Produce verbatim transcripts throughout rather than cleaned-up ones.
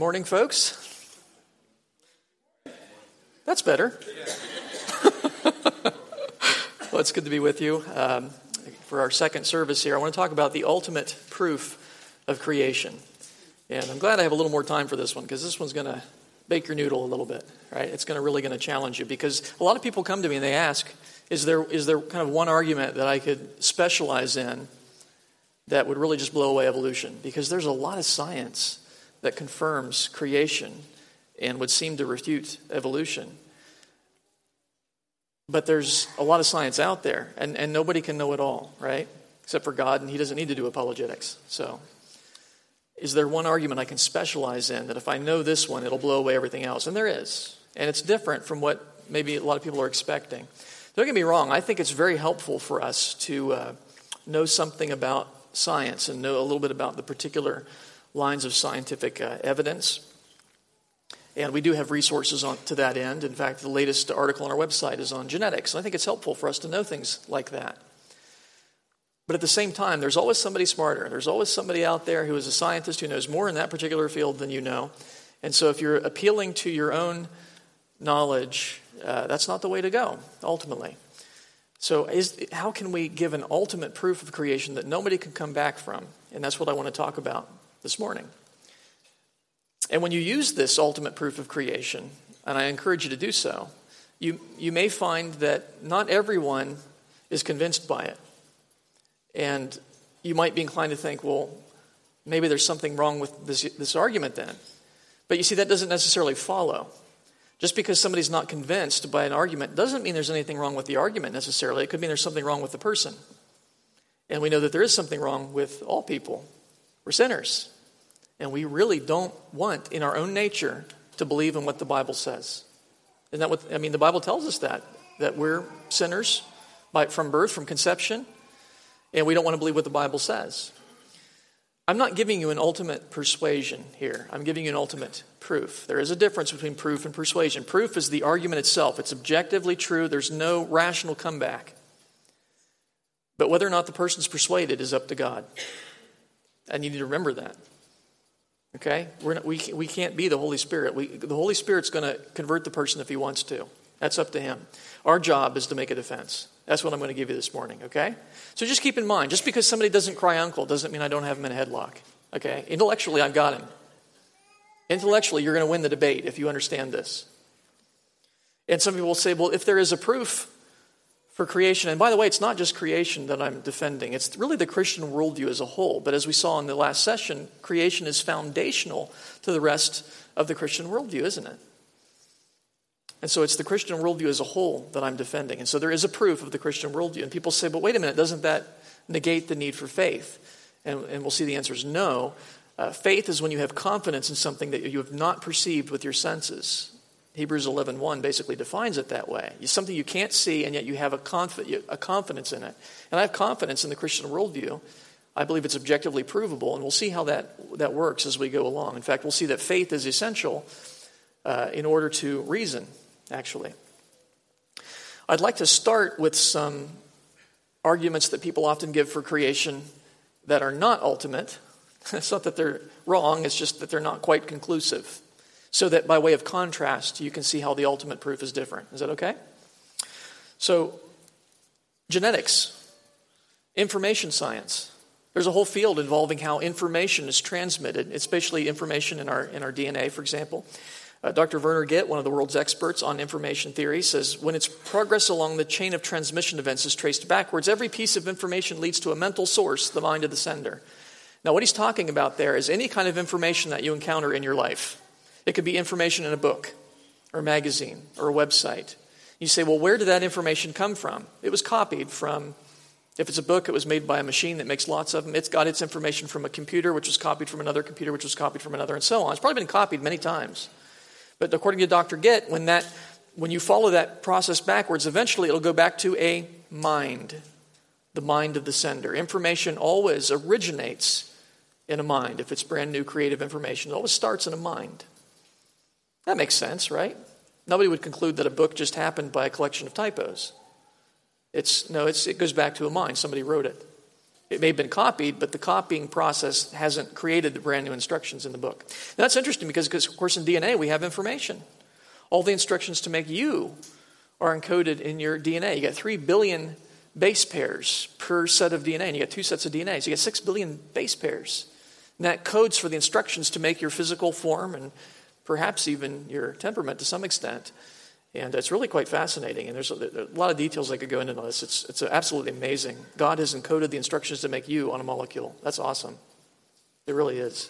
Morning, folks. That's better. Well, it's good to be with you. Um, for our second service here, I want to talk about the ultimate proof of creation. And I'm glad I have a little more time for this one, because this one's going to bake your noodle a little bit, right? It's going to really going to challenge you, because a lot of people come to me and they ask, is there is there kind of one argument that I could specialize in that would really just blow away evolution? Because there's a lot of science that confirms creation and would seem to refute evolution. But there's a lot of science out there, and, and nobody can know it all, right? Except for God, and he doesn't need to do apologetics. So is there one argument I can specialize in that if I know this one, it'll blow away everything else? And there is. And it's different from what maybe a lot of people are expecting. Don't get me wrong, I think it's very helpful for us to uh, know something about science and know a little bit about the particular lines of scientific uh, evidence. And we do have resources on to that end. In fact, the latest article on our website is on genetics. And I think it's helpful for us to know things like that. But at the same time, there's always somebody smarter. There's always somebody out there who is a scientist who knows more in that particular field than you know. And so if you're appealing to your own knowledge, uh, that's not the way to go, ultimately. So is, how can we give an ultimate proof of creation that nobody can come back from? And that's what I want to talk about this morning. And when you use this ultimate proof of creation, and I encourage you to do so, you, you may find that not everyone is convinced by it. And you might be inclined to think, well, maybe there's something wrong with this, this argument then. But you see, that doesn't necessarily follow. Just because somebody's not convinced by an argument doesn't mean there's anything wrong with the argument necessarily. It could mean there's something wrong with the person. And we know that there is something wrong with all people. We're sinners. And we really don't want in our own nature to believe in what the Bible says. Isn't that what, I mean, the Bible tells us that, that we're sinners by, from birth, from conception, and we don't want to believe what the Bible says. I'm not giving you an ultimate persuasion here. I'm giving you an ultimate proof. There is a difference between proof and persuasion. Proof is the argument itself. It's objectively true. There's no rational comeback. But whether or not the person's persuaded is up to God. And you need to remember that. Okay? We're not, we, we can't be the Holy Spirit. We, the Holy Spirit's going to convert the person if he wants to. That's up to him. Our job is to make a defense. That's what I'm going to give you this morning, okay? So just keep in mind, just because somebody doesn't cry uncle doesn't mean I don't have him in a headlock, okay? Intellectually, I've got him. Intellectually, you're going to win the debate if you understand this. And some people will say, well, if there is a proof for creation, and by the way, it's not just creation that I'm defending. It's really the Christian worldview as a whole. But as we saw in the last session, creation is foundational to the rest of the Christian worldview, isn't it? And so it's the Christian worldview as a whole that I'm defending. And so there is a proof of the Christian worldview. And people say, but wait a minute, doesn't that negate the need for faith? And, and we'll see the answer is no. Uh, faith is when you have confidence in something that you have not perceived with your senses. Hebrews eleven one basically defines it that way. It's something you can't see, and yet you have a, confi- a confidence in it. And I have confidence in the Christian worldview. I believe it's objectively provable, and we'll see how that, that works as we go along. In fact, we'll see that faith is essential uh, in order to reason, actually. I'd like to start with some arguments that people often give for creation that are not ultimate. It's not that they're wrong, it's just that they're not quite conclusive. So that by way of contrast, you can see how the ultimate proof is different. Is that okay? So, genetics, information science. There's a whole field involving how information is transmitted, especially information in our in our D N A, for example. Uh, Doctor Werner Gitt, one of the world's experts on information theory, says when its progress along the chain of transmission events is traced backwards, every piece of information leads to a mental source, the mind of the sender. Now, what he's talking about there is any kind of information that you encounter in your life. It could be information in a book or a magazine or a website. You say, well, where did that information come from? It was copied from, if it's a book, it was made by a machine that makes lots of them. It's got its information from a computer, which was copied from another computer, which was copied from another, and so on. It's probably been copied many times. But according to Doctor Gitt, when that, when you follow that process backwards, eventually it'll go back to a mind, the mind of the sender. Information always originates in a mind. If it's brand new creative information, it always starts in a mind. That makes sense, right? Nobody would conclude that a book just happened by a collection of typos. It's no, it's, it goes back to a mind. Somebody wrote it. It may have been copied, but the copying process hasn't created the brand new instructions in the book. Now, that's interesting because, because, of course, in D N A we have information. All the instructions to make you are encoded in your D N A. You got three billion base pairs per set of D N A, and you got two sets of D N A. So you got six billion base pairs. And that codes for the instructions to make your physical form and perhaps even your temperament to some extent. And it's really quite fascinating. And there's a, there's a lot of details I could go into on this. It's, it's absolutely amazing. God has encoded the instructions to make you on a molecule. That's awesome. It really is.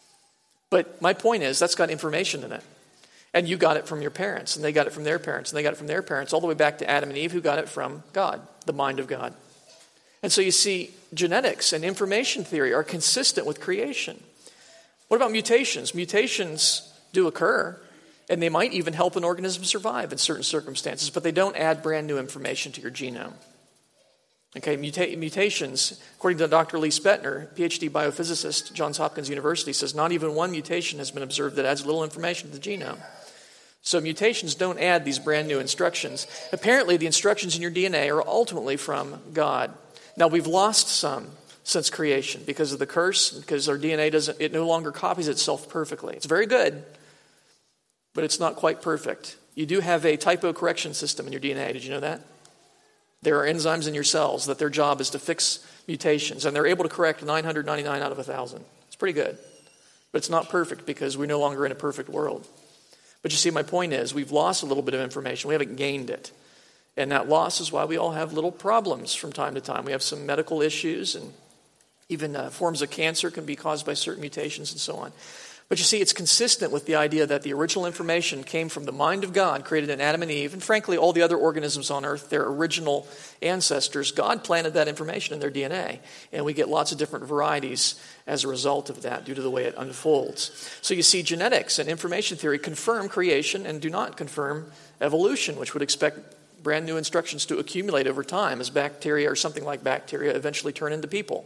But my point is, that's got information in it. And you got it from your parents, and they got it from their parents, and they got it from their parents, all the way back to Adam and Eve, who got it from God, the mind of God. And so you see, genetics and information theory are consistent with creation. What about mutations? Mutations do occur, and they might even help an organism survive in certain circumstances, but they don't add brand new information to your genome. Okay, muta- mutations, according to Doctor Lee Spetner, P H D biophysicist, Johns Hopkins University, says not even one mutation has been observed that adds little information to the genome. So mutations don't add these brand new instructions. Apparently, the instructions in your D N A are ultimately from God. Now, we've lost some since creation because of the curse, because our D N A doesn't, it no longer copies itself perfectly. It's very good, but it's not quite perfect. You do have a typo correction system in your D N A. Did you know that? There are enzymes in your cells that their job is to fix mutations, and they're able to correct nine hundred ninety-nine out of one thousand. It's pretty good, but it's not perfect because we're no longer in a perfect world. But you see, my point is, we've lost a little bit of information. We haven't gained it. And that loss is why we all have little problems from time to time. We have some medical issues, and even uh, forms of cancer can be caused by certain mutations and so on. But you see, it's consistent with the idea that the original information came from the mind of God, created in Adam and Eve, and frankly, all the other organisms on earth, their original ancestors. God planted that information in their D N A, and we get lots of different varieties as a result of that due to the way it unfolds. So you see, genetics and information theory confirm creation and do not confirm evolution, which would expect brand new instructions to accumulate over time as bacteria or something like bacteria eventually turn into people.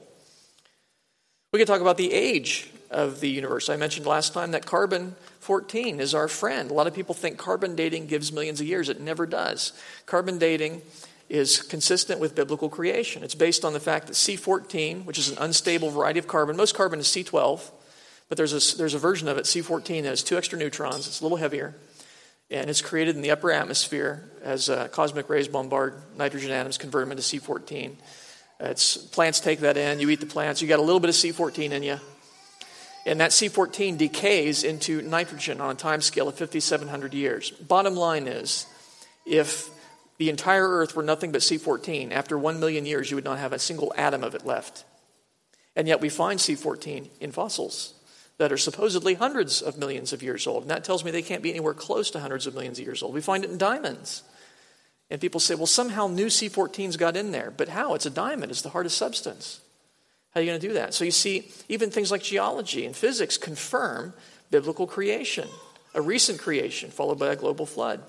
We can talk about the age of the universe. I mentioned last time that carbon fourteen is our friend. A lot of people think carbon dating gives millions of years. It never does. Carbon dating is consistent with biblical creation. It's based on the fact that C fourteen, which is an unstable variety of carbon, most carbon is C twelve, but there's a, there's a version of it, C fourteen, that has two extra neutrons. It's a little heavier, and it's created in the upper atmosphere as uh, cosmic rays bombard nitrogen atoms, convert them into C fourteen. It's, plants take that in, you eat the plants, you got a little bit of C fourteen in you. And that C fourteen decays into nitrogen on a time scale of fifty-seven hundred years. Bottom line is, if the entire Earth were nothing but C fourteen, after one million years, you would not have a single atom of it left. And yet we find C fourteen in fossils that are supposedly hundreds of millions of years old. And that tells me they can't be anywhere close to hundreds of millions of years old. We find it in diamonds. And people say, well, somehow new C fourteens got in there. But how? It's a diamond. It's the hardest substance. How are you going to do that? So you see, even things like geology and physics confirm biblical creation, a recent creation followed by a global flood.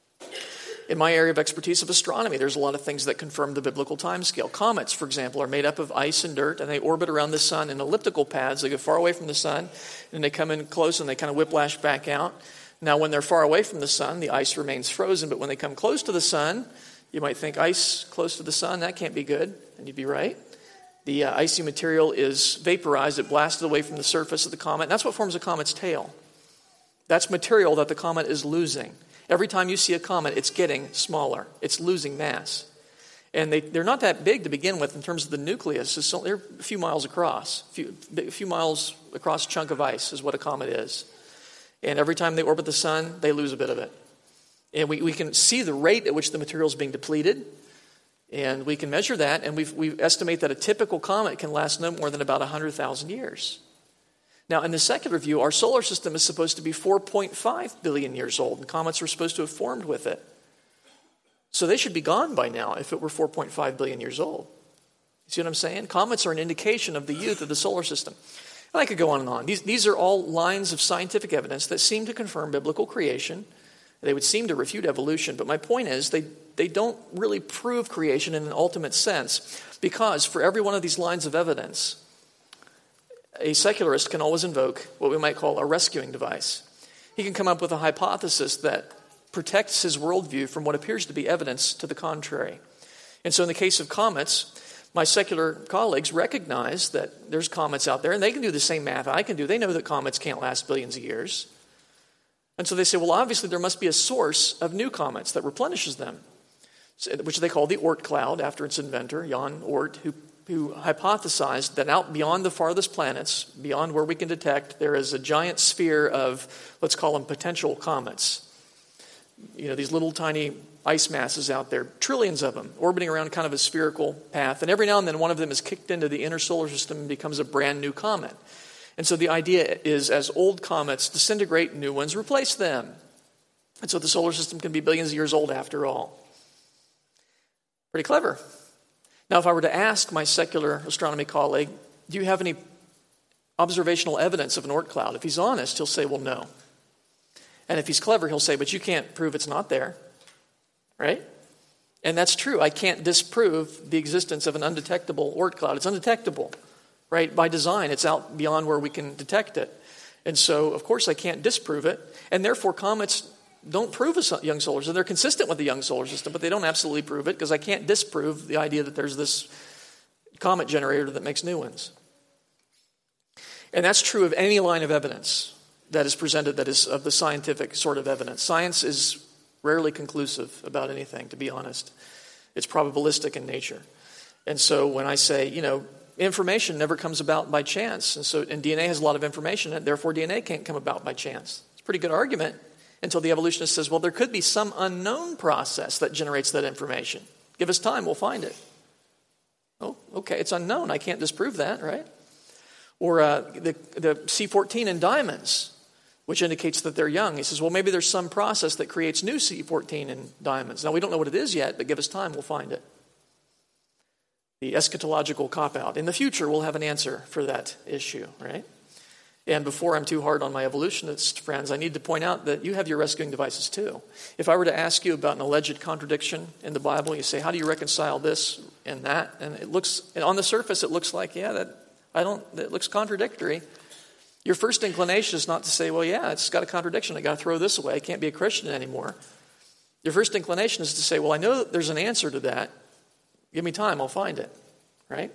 In my area of expertise of astronomy, there's a lot of things that confirm the biblical timescale. Comets, for example, are made up of ice and dirt, and they orbit around the sun in elliptical paths. They go far away from the sun, and they come in close, and they kind of whiplash back out. Now, when they're far away from the sun, the ice remains frozen, but when they come close to the sun, you might think ice close to the sun, that can't be good, and you'd be right. The uh, icy material is vaporized, it blasted away from the surface of the comet, and that's what forms a comet's tail. That's material that the comet is losing. Every time you see a comet, it's getting smaller. It's losing mass. And they, they're not that big to begin with in terms of the nucleus. It's, they're a few miles across. A few, a few miles across a chunk of ice is what a comet is. And every time they orbit the sun, they lose a bit of it. And we, we can see the rate at which the material is being depleted. And we can measure that. And we've, we estimate that a typical comet can last no more than about one hundred thousand years. Now, in the secular view, our solar system is supposed to be four point five billion years old. And comets are supposed to have formed with it. So they should be gone by now if it were four point five billion years old. You see what I'm saying? Comets are an indication of the youth of the solar system. And I could go on and on. These, these are all lines of scientific evidence that seem to confirm biblical creation. They would seem to refute evolution. But my point is, they, they don't really prove creation in an ultimate sense. Because for every one of these lines of evidence, a secularist can always invoke what we might call a rescuing device. He can come up with a hypothesis that protects his worldview from what appears to be evidence to the contrary. And so in the case of comets, my secular colleagues recognize that there's comets out there, and they can do the same math I can do. They know that comets can't last billions of years. And so they say, well, obviously there must be a source of new comets that replenishes them, which they call the Oort cloud, after its inventor, Jan Oort, who, who hypothesized that out beyond the farthest planets, beyond where we can detect, there is a giant sphere of, let's call them potential comets. You know, these little tiny ice masses out there, trillions of them, orbiting around kind of a spherical path. And every now and then one of them is kicked into the inner solar system and becomes a brand new comet. And so the idea is, as old comets disintegrate, new ones replace them. And so the solar system can be billions of years old after all. Pretty clever. Now, if I were to ask my secular astronomy colleague, do you have any observational evidence of an Oort cloud? If he's honest, he'll say, well, no. And if he's clever, he'll say, but you can't prove it's not there. Right? And that's true. I can't disprove the existence of an undetectable Oort cloud. It's undetectable, right? By design, it's out beyond where we can detect it. And so, of course, I can't disprove it. And therefore, comets don't prove a young solar system. They're consistent with the young solar system, but they don't absolutely prove it because I can't disprove the idea that there's this comet generator that makes new ones. And that's true of any line of evidence that is presented that is of the scientific sort of evidence. Science is rarely conclusive about anything, to be honest. It's probabilistic in nature. And so when I say, you know, information never comes about by chance, and so and D N A has a lot of information, and therefore D N A can't come about by chance. It's a pretty good argument until the evolutionist says, well, there could be some unknown process that generates that information. Give us time, we'll find it. Oh, okay, it's unknown. I can't disprove that, right? Or uh, the, the C fourteen in diamonds, which indicates that they're young. He says, well, maybe there's some process that creates new C fourteen in diamonds. Now, we don't know what it is yet, but give us time, we'll find it. The eschatological cop-out. In the future, we'll have an answer for that issue, right? And before I'm too hard on my evolutionist friends, I need to point out that you have your rescuing devices too. If I were to ask you about an alleged contradiction in the Bible, you say, how do you reconcile this and that? And it looks, and on the surface, it looks like, yeah, that I don't, it looks contradictory. Your first inclination is not to say, well, yeah, it's got a contradiction. I got to throw this away. I can't be a Christian anymore. Your first inclination is to say, well, I know that there's an answer to that. Give me time. I'll find it. Right?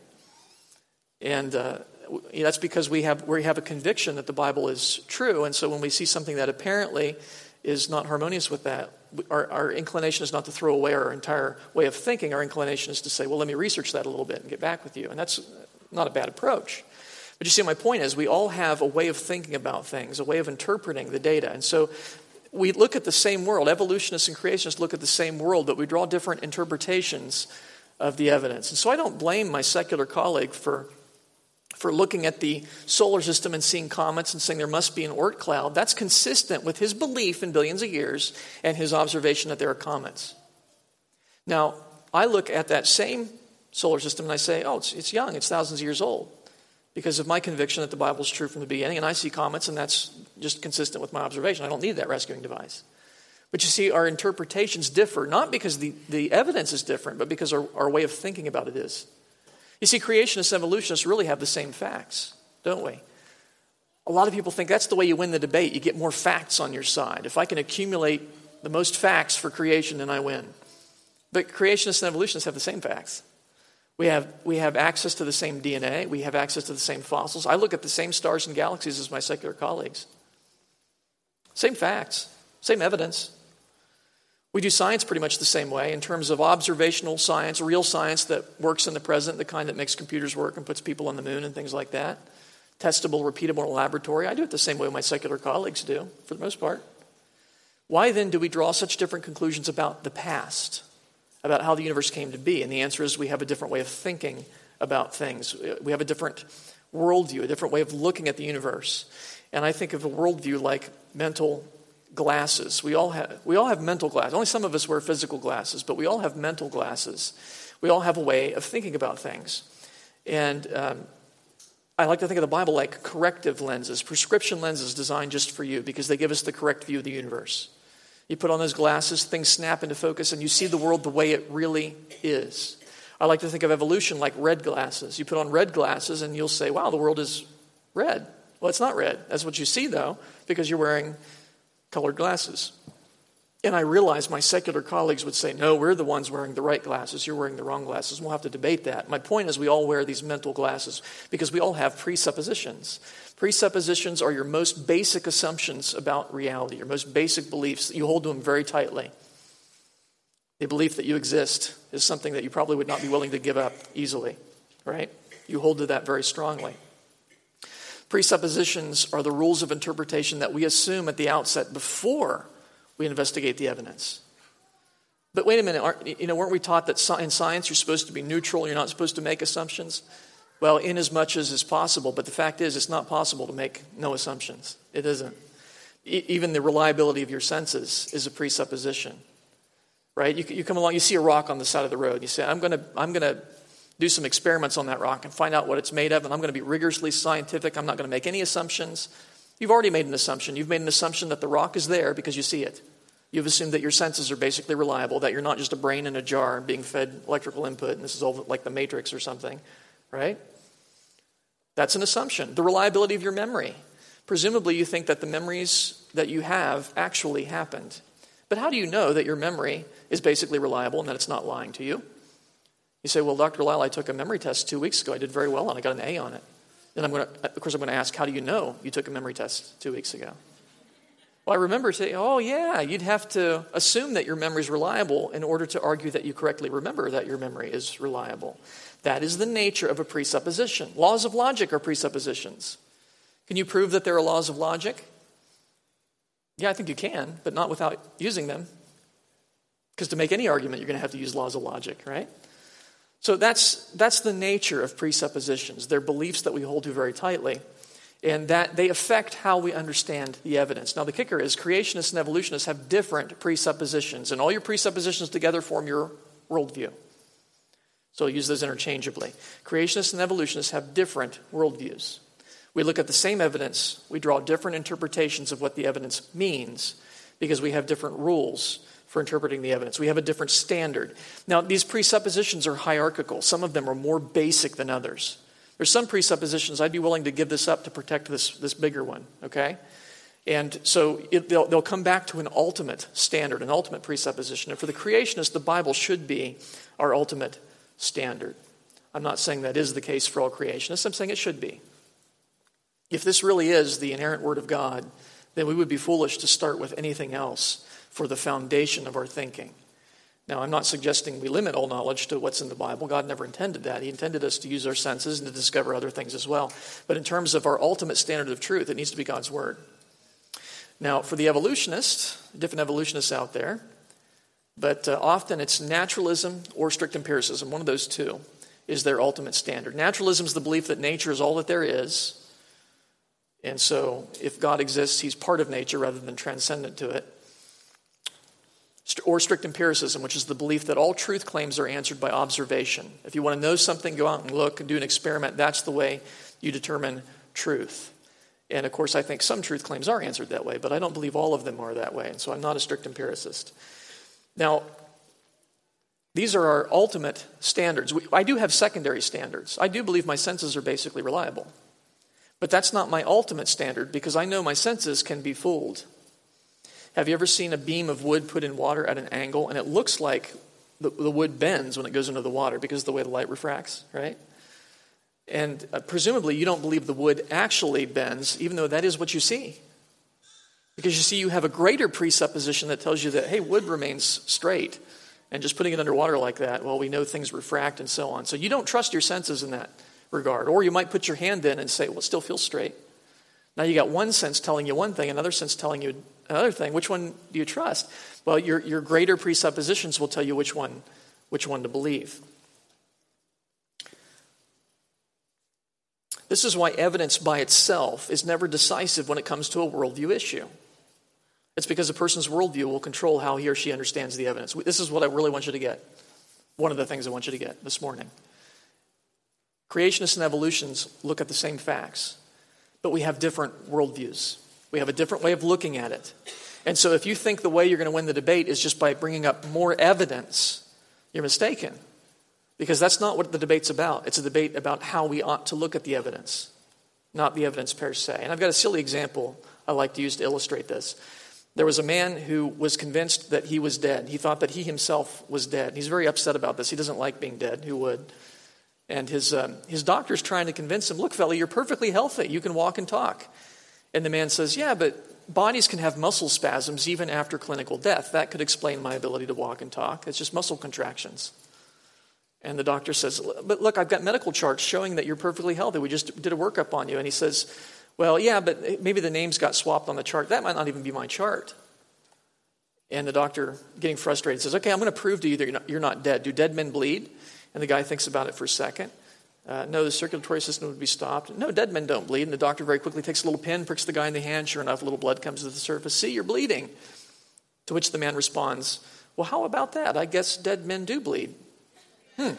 And uh, that's because we have we have a conviction that the Bible is true. And so when we see something that apparently is not harmonious with that, our, our inclination is not to throw away our entire way of thinking. Our inclination is to say, well, let me research that a little bit and get back with you. And that's not a bad approach. But you see, my point is we all have a way of thinking about things, a way of interpreting the data. And so we look at the same world. Evolutionists and creationists look at the same world, but we draw different interpretations of the evidence. And so I don't blame my secular colleague for, for looking at the solar system and seeing comets and saying there must be an Oort cloud. That's consistent with his belief in billions of years and his observation that there are comets. Now, I look at that same solar system and I say, oh, it's, it's young, it's thousands of years old, because of my conviction that the Bible is true from the beginning, and I see comets, and that's just consistent with my observation. I don't need that rescuing device. But you see, our interpretations differ, not because the, the evidence is different, but because our, our way of thinking about it is. You see, creationists and evolutionists really have the same facts, don't we? A lot of people think that's the way you win the debate. You get more facts on your side. If I can accumulate the most facts for creation, then I win. But creationists and evolutionists have the same facts. We have we have access to the same D N A. We have access to the same fossils. I look at the same stars and galaxies as my secular colleagues. Same facts, same evidence. We do science pretty much the same way in terms of observational science, real science that works in the present, the kind that makes computers work and puts people on the moon and things like that. Testable, repeatable in a laboratory. I do it the same way my secular colleagues do, for the most part. Why then do we draw such different conclusions about the past? About how the universe came to be? And the answer is we have a different way of thinking about things. We have a different worldview, a different way of looking at the universe. And I think of a worldview like mental glasses. We all have we all have mental glasses. Only some of us wear physical glasses, but we all have mental glasses. We all have a way of thinking about things. And um, I like to think of the Bible like corrective lenses, prescription lenses designed just for you because they give us the correct view of the universe. You put on those glasses, things snap into focus, and you see the world the way it really is. I like to think of evolution like red glasses. You put on red glasses, and you'll say, wow, the world is red. Well, it's not red. That's what you see, though, because you're wearing colored glasses. And I realize my secular colleagues would say, no, we're the ones wearing the right glasses. You're wearing the wrong glasses. We'll have to debate that. My point is we all wear these mental glasses because we all have presuppositions. Presuppositions are your most basic assumptions about reality, your most basic beliefs. You hold to them very tightly. The belief that you exist is something that you probably would not be willing to give up easily, right? You hold to that very strongly. Presuppositions are the rules of interpretation that we assume at the outset before we investigate the evidence. But wait a minute, aren't, you know, weren't we taught that in science you're supposed to be neutral, you're not supposed to make assumptions? Well, in as much as is possible, but the fact is it's not possible to make no assumptions. It isn't. E- even the reliability of your senses is a presupposition, right? You, you come along, you see a rock on the side of the road, you say, I'm going to I'm going to do some experiments on that rock and find out what it's made of, and I'm going to be rigorously scientific, I'm not going to make any assumptions. You've already made an assumption. You've made an assumption that the rock is there because you see it. You've assumed that your senses are basically reliable, that you're not just a brain in a jar being fed electrical input, and this is all like the Matrix or something, right? That's an assumption. The reliability of your memory. Presumably you think that the memories that you have actually happened. But how do you know that your memory is basically reliable and that it's not lying to you? You say, well, Doctor Lyle, I took a memory test two weeks ago. I did very well, and I got an A on it. And I'm going to, of course, I'm going to ask, how do you know you took a memory test two weeks ago? Well, I remember saying, oh, yeah, you'd have to assume that your memory is reliable in order to argue that you correctly remember that your memory is reliable. That is the nature of a presupposition. Laws of logic are presuppositions. Can you prove that there are laws of logic? Yeah, I think you can, but not without using them. Because to make any argument, you're going to have to use laws of logic, right? So that's that's the nature of presuppositions. They're beliefs that we hold to very tightly, and that they affect how we understand the evidence. Now, the kicker is creationists and evolutionists have different presuppositions, and all your presuppositions together form your worldview. So use those interchangeably. Creationists and evolutionists have different worldviews. We look at the same evidence, we draw different interpretations of what the evidence means because we have different rules for interpreting the evidence. We have a different standard. Now, these presuppositions are hierarchical. Some of them are more basic than others. There's some presuppositions I'd be willing to give this up to protect this, this bigger one, okay? And so it, they'll, they'll come back to an ultimate standard, an ultimate presupposition. And for the creationists, the Bible should be our ultimate standard. I'm not saying that is the case for all creationists. I'm saying it should be. If this really is the inerrant Word of God, then we would be foolish to start with anything else for the foundation of our thinking. Now, I'm not suggesting we limit all knowledge to what's in the Bible. God never intended that. He intended us to use our senses and to discover other things as well. But in terms of our ultimate standard of truth, it needs to be God's Word. Now, for the evolutionists, different evolutionists out there, but uh, often it's naturalism or strict empiricism. One of those two is their ultimate standard. Naturalism is the belief that nature is all that there is. And so if God exists, he's part of nature rather than transcendent to it. Or strict empiricism, which is the belief that all truth claims are answered by observation. If you want to know something, go out and look and do an experiment. That's the way you determine truth. And of course, I think some truth claims are answered that way, but I don't believe all of them are that way. And so I'm not a strict empiricist. Now, these are our ultimate standards. We, I do have secondary standards. I do believe my senses are basically reliable. But that's not my ultimate standard because I know my senses can be fooled. Have you ever seen a beam of wood put in water at an angle and it looks like the, the wood bends when it goes into the water because of the way the light refracts, right? And uh, presumably you don't believe the wood actually bends, even though that is what you see. Because you see, you have a greater presupposition that tells you that, hey, wood remains straight. And just putting it under water like that, well, we know things refract and so on. So you don't trust your senses in that regard. Or you might put your hand in and say, well, it still feels straight. Now you got one sense telling you one thing, another sense telling you another thing. Which one do you trust? Well, your, your greater presuppositions will tell you which one, which one to believe. This is why evidence by itself is never decisive when it comes to a worldview issue. It's because a person's worldview will control how he or she understands the evidence. This is what I really want you to get. One of the things I want you to get this morning. Creationists and evolutionists look at the same facts, but we have different worldviews. We have a different way of looking at it. And so if you think the way you're going to win the debate is just by bringing up more evidence, you're mistaken. Because that's not what the debate's about. It's a debate about how we ought to look at the evidence, not the evidence per se. And I've got a silly example I like to use to illustrate this. There was a man who was convinced that he was dead. He thought that he himself was dead. He's very upset about this. He doesn't like being dead. Who would? And his um, his doctor's trying to convince him, look, fella, you're perfectly healthy. You can walk and talk. And the man says, yeah, but bodies can have muscle spasms even after clinical death. That could explain my ability to walk and talk. It's just muscle contractions. And the doctor says, but look, I've got medical charts showing that you're perfectly healthy. We just did a workup on you. And he says, well, yeah, but maybe the names got swapped on the chart. That might not even be my chart. And the doctor, getting frustrated, says, okay, I'm going to prove to you that you're not, you're not dead. Do dead men bleed? And the guy thinks about it for a second. Uh, no, the circulatory system would be stopped. No, dead men don't bleed. And the doctor very quickly takes a little pin, pricks the guy in the hand. Sure enough, a little blood comes to the surface. See, you're bleeding. To which the man responds, well, how about that? I guess dead men do bleed. Hmm.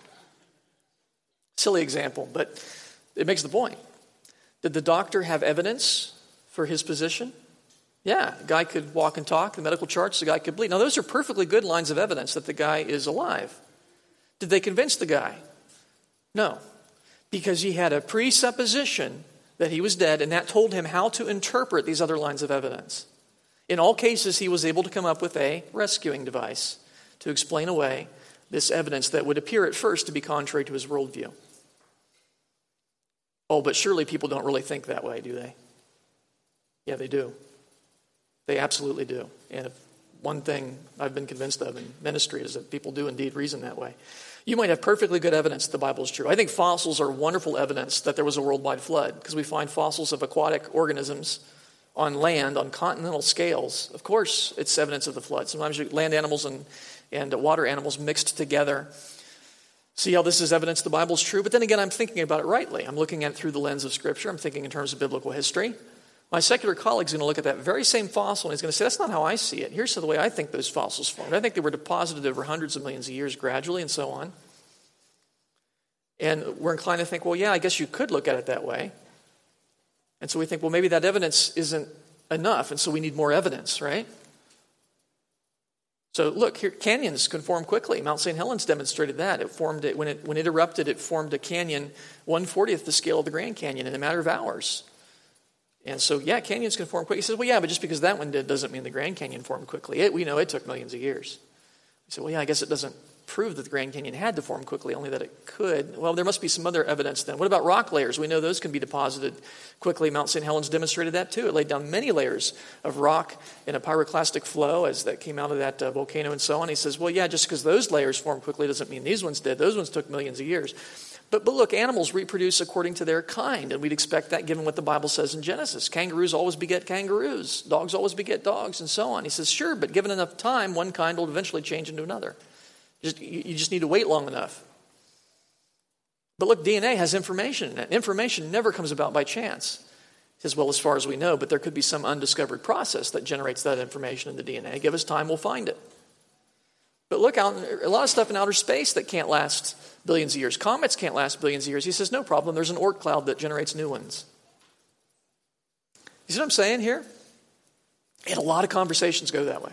Silly example, but it makes the point. Did the doctor have evidence for his position? Yeah, the guy could walk and talk. The medical charts, the guy could bleed. Now, those are perfectly good lines of evidence that the guy is alive. Did they convince the guy? No, because he had a presupposition that he was dead, and that told him how to interpret these other lines of evidence. In all cases, he was able to come up with a rescuing device to explain away this evidence that would appear at first to be contrary to his worldview. Oh, but surely people don't really think that way, do they? Yeah, they do. They absolutely do. And if one thing I've been convinced of in ministry is that people do indeed reason that way. You might have perfectly good evidence that the Bible is true. I think fossils are wonderful evidence that there was a worldwide flood, because we find fossils of aquatic organisms on land, on continental scales. Of course, it's evidence of the flood. Sometimes you, land animals and, and water animals mixed together. See how this is evidence the Bible is true? But then again, I'm thinking about it rightly. I'm looking at it through the lens of Scripture. I'm thinking in terms of biblical history. My secular colleague is going to look at that very same fossil and he's going to say, that's not how I see it. Here's the way I think those fossils formed. I think they were deposited over hundreds of millions of years gradually and so on. And we're inclined to think, well, yeah, I guess you could look at it that way. And so we think, well, maybe that evidence isn't enough, and so we need more evidence, right? So look, here, canyons can form quickly. Mount Saint Helens demonstrated that. It formed it when it when it erupted, it formed a canyon one fortieth the scale of the Grand Canyon in a matter of hours. And so, yeah, canyons can form quickly. He says, well, yeah, but just because that one did doesn't mean the Grand Canyon formed quickly. It, we know it took millions of years. He said, well, yeah, I guess it doesn't prove that the Grand Canyon had to form quickly, only that it could. Well, there must be some other evidence then. What about rock layers? We know those can be deposited quickly. Mount Saint Helens demonstrated that too. It laid down many layers of rock in a pyroclastic flow as that came out of that uh, volcano and so on. He says, well, yeah, just because those layers formed quickly doesn't mean these ones did. Those ones took millions of years. But, but look, animals reproduce according to their kind, and we'd expect that given what the Bible says in Genesis. Kangaroos always beget kangaroos. Dogs always beget dogs, and so on. He says, sure, but given enough time, one kind will eventually change into another. Just, you just need to wait long enough. But look, D N A has information in it. Information never comes about by chance. He says, well, as far as we know, but there could be some undiscovered process that generates that information in the D N A. Give us time, we'll find it. But look, out, a lot of stuff in outer space that can't last billions of years. Comets can't last billions of years. He says, no problem, there's an Oort cloud that generates new ones. You see what I'm saying here? And a lot of conversations go that way.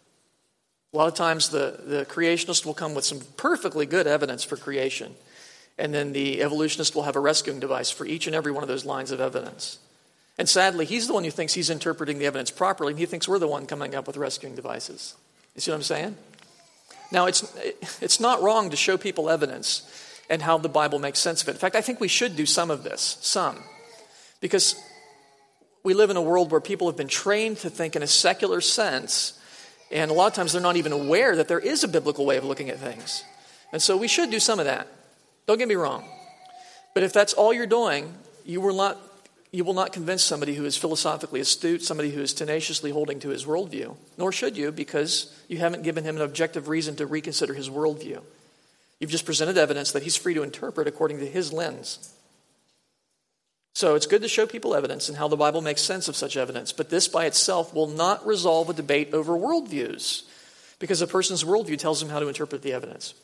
A lot of times the, the creationist will come with some perfectly good evidence for creation, and then the evolutionist will have a rescuing device for each and every one of those lines of evidence. And sadly, he's the one who thinks he's interpreting the evidence properly, and he thinks we're the one coming up with rescuing devices. You see what I'm saying? Now, it's it's not wrong to show people evidence and how the Bible makes sense of it. In fact, I think we should do some of this, some. Because we live in a world where people have been trained to think in a secular sense, and a lot of times they're not even aware that there is a biblical way of looking at things. And so we should do some of that. Don't get me wrong. But if that's all you're doing, you will not, you will not convince somebody who is philosophically astute, somebody who is tenaciously holding to his worldview. Nor should you, because you haven't given him an objective reason to reconsider his worldview. You've just presented evidence that he's free to interpret according to his lens. So it's good to show people evidence and how the Bible makes sense of such evidence, but this by itself will not resolve a debate over worldviews, because a person's worldview tells him how to interpret the evidence.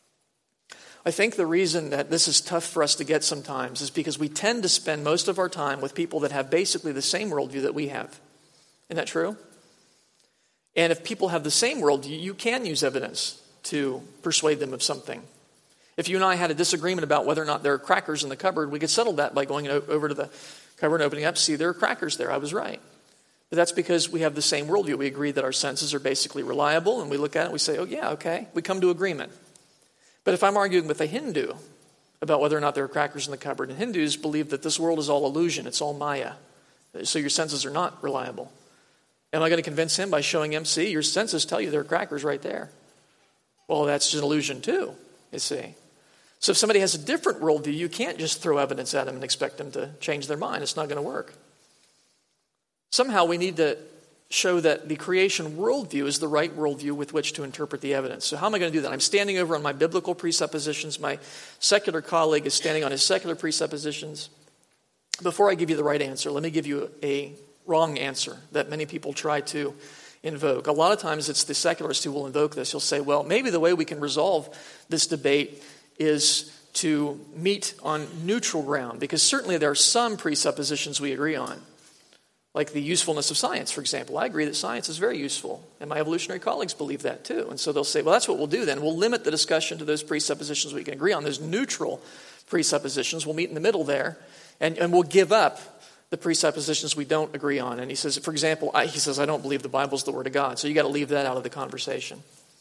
I think the reason that this is tough for us to get sometimes is because we tend to spend most of our time with people that have basically the same worldview that we have. Isn't that true? And if people have the same worldview, you can use evidence to persuade them of something. If you and I had a disagreement about whether or not there are crackers in the cupboard, we could settle that by going over to the cupboard and opening up, see there are crackers there. I was right. But that's because we have the same worldview. We agree that our senses are basically reliable, and we look at it and we say, oh, yeah, okay. We come to agreement. But if I'm arguing with a Hindu about whether or not there are crackers in the cupboard, and Hindus believe that this world is all illusion, it's all Maya, so your senses are not reliable. Am I going to convince him by showing him, see, your senses tell you there are crackers right there? Well, that's just an illusion too, you see. So if somebody has a different worldview, you can't just throw evidence at them and expect them to change their mind. It's not going to work. Somehow we need to show that the creation worldview is the right worldview with which to interpret the evidence. So how am I going to do that? I'm standing over on my biblical presuppositions. My secular colleague is standing on his secular presuppositions. Before I give you the right answer, let me give you a wrong answer that many people try to invoke. A lot of times it's the secularists who will invoke this. He'll say, well, maybe the way we can resolve this debate is to meet on neutral ground, because certainly there are some presuppositions we agree on. Like the usefulness of science, for example. I agree that science is very useful, and my evolutionary colleagues believe that too. And so they'll say, well, that's what we'll do then. We'll limit the discussion to those presuppositions we can agree on, those neutral presuppositions. We'll meet in the middle there, and, and we'll give up the presuppositions we don't agree on. And he says, for example, I, he says, I don't believe the Bible's the Word of God, so you got to leave that out of the conversation.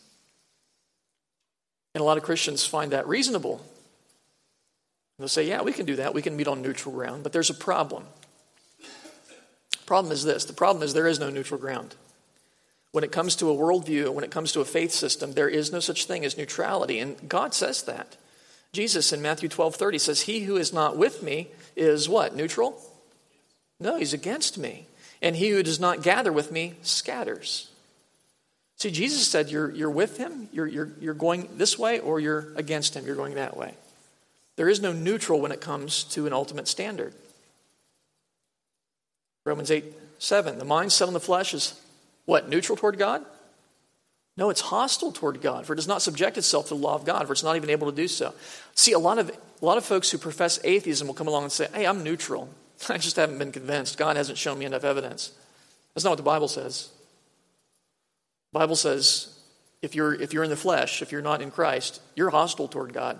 And a lot of Christians find that reasonable. They'll say, yeah, we can do that. We can meet on neutral ground, but there's a problem. Problem is this. The problem is there is no neutral ground. When it comes to a worldview, when it comes to a faith system, there is no such thing as neutrality. And God says that. Jesus in Matthew twelve thirty says, he who is not with me is what? Neutral? No, he's against me. And he who does not gather with me scatters. See, Jesus said you're, you're with him, you're, you're, you're going this way, or you're against him, you're going that way. There is no neutral when it comes to an ultimate standard. Romans eight seven, the mind set on the flesh is what? Neutral toward God? No, it's hostile toward God, for it does not subject itself to the law of God, for it's not even able to do so. See, a lot of a lot of folks who profess atheism will come along and say, hey, I'm neutral. I just haven't been convinced. God hasn't shown me enough evidence. That's not what the Bible says. The Bible says if you're if you're in the flesh, if you're not in Christ, you're hostile toward God.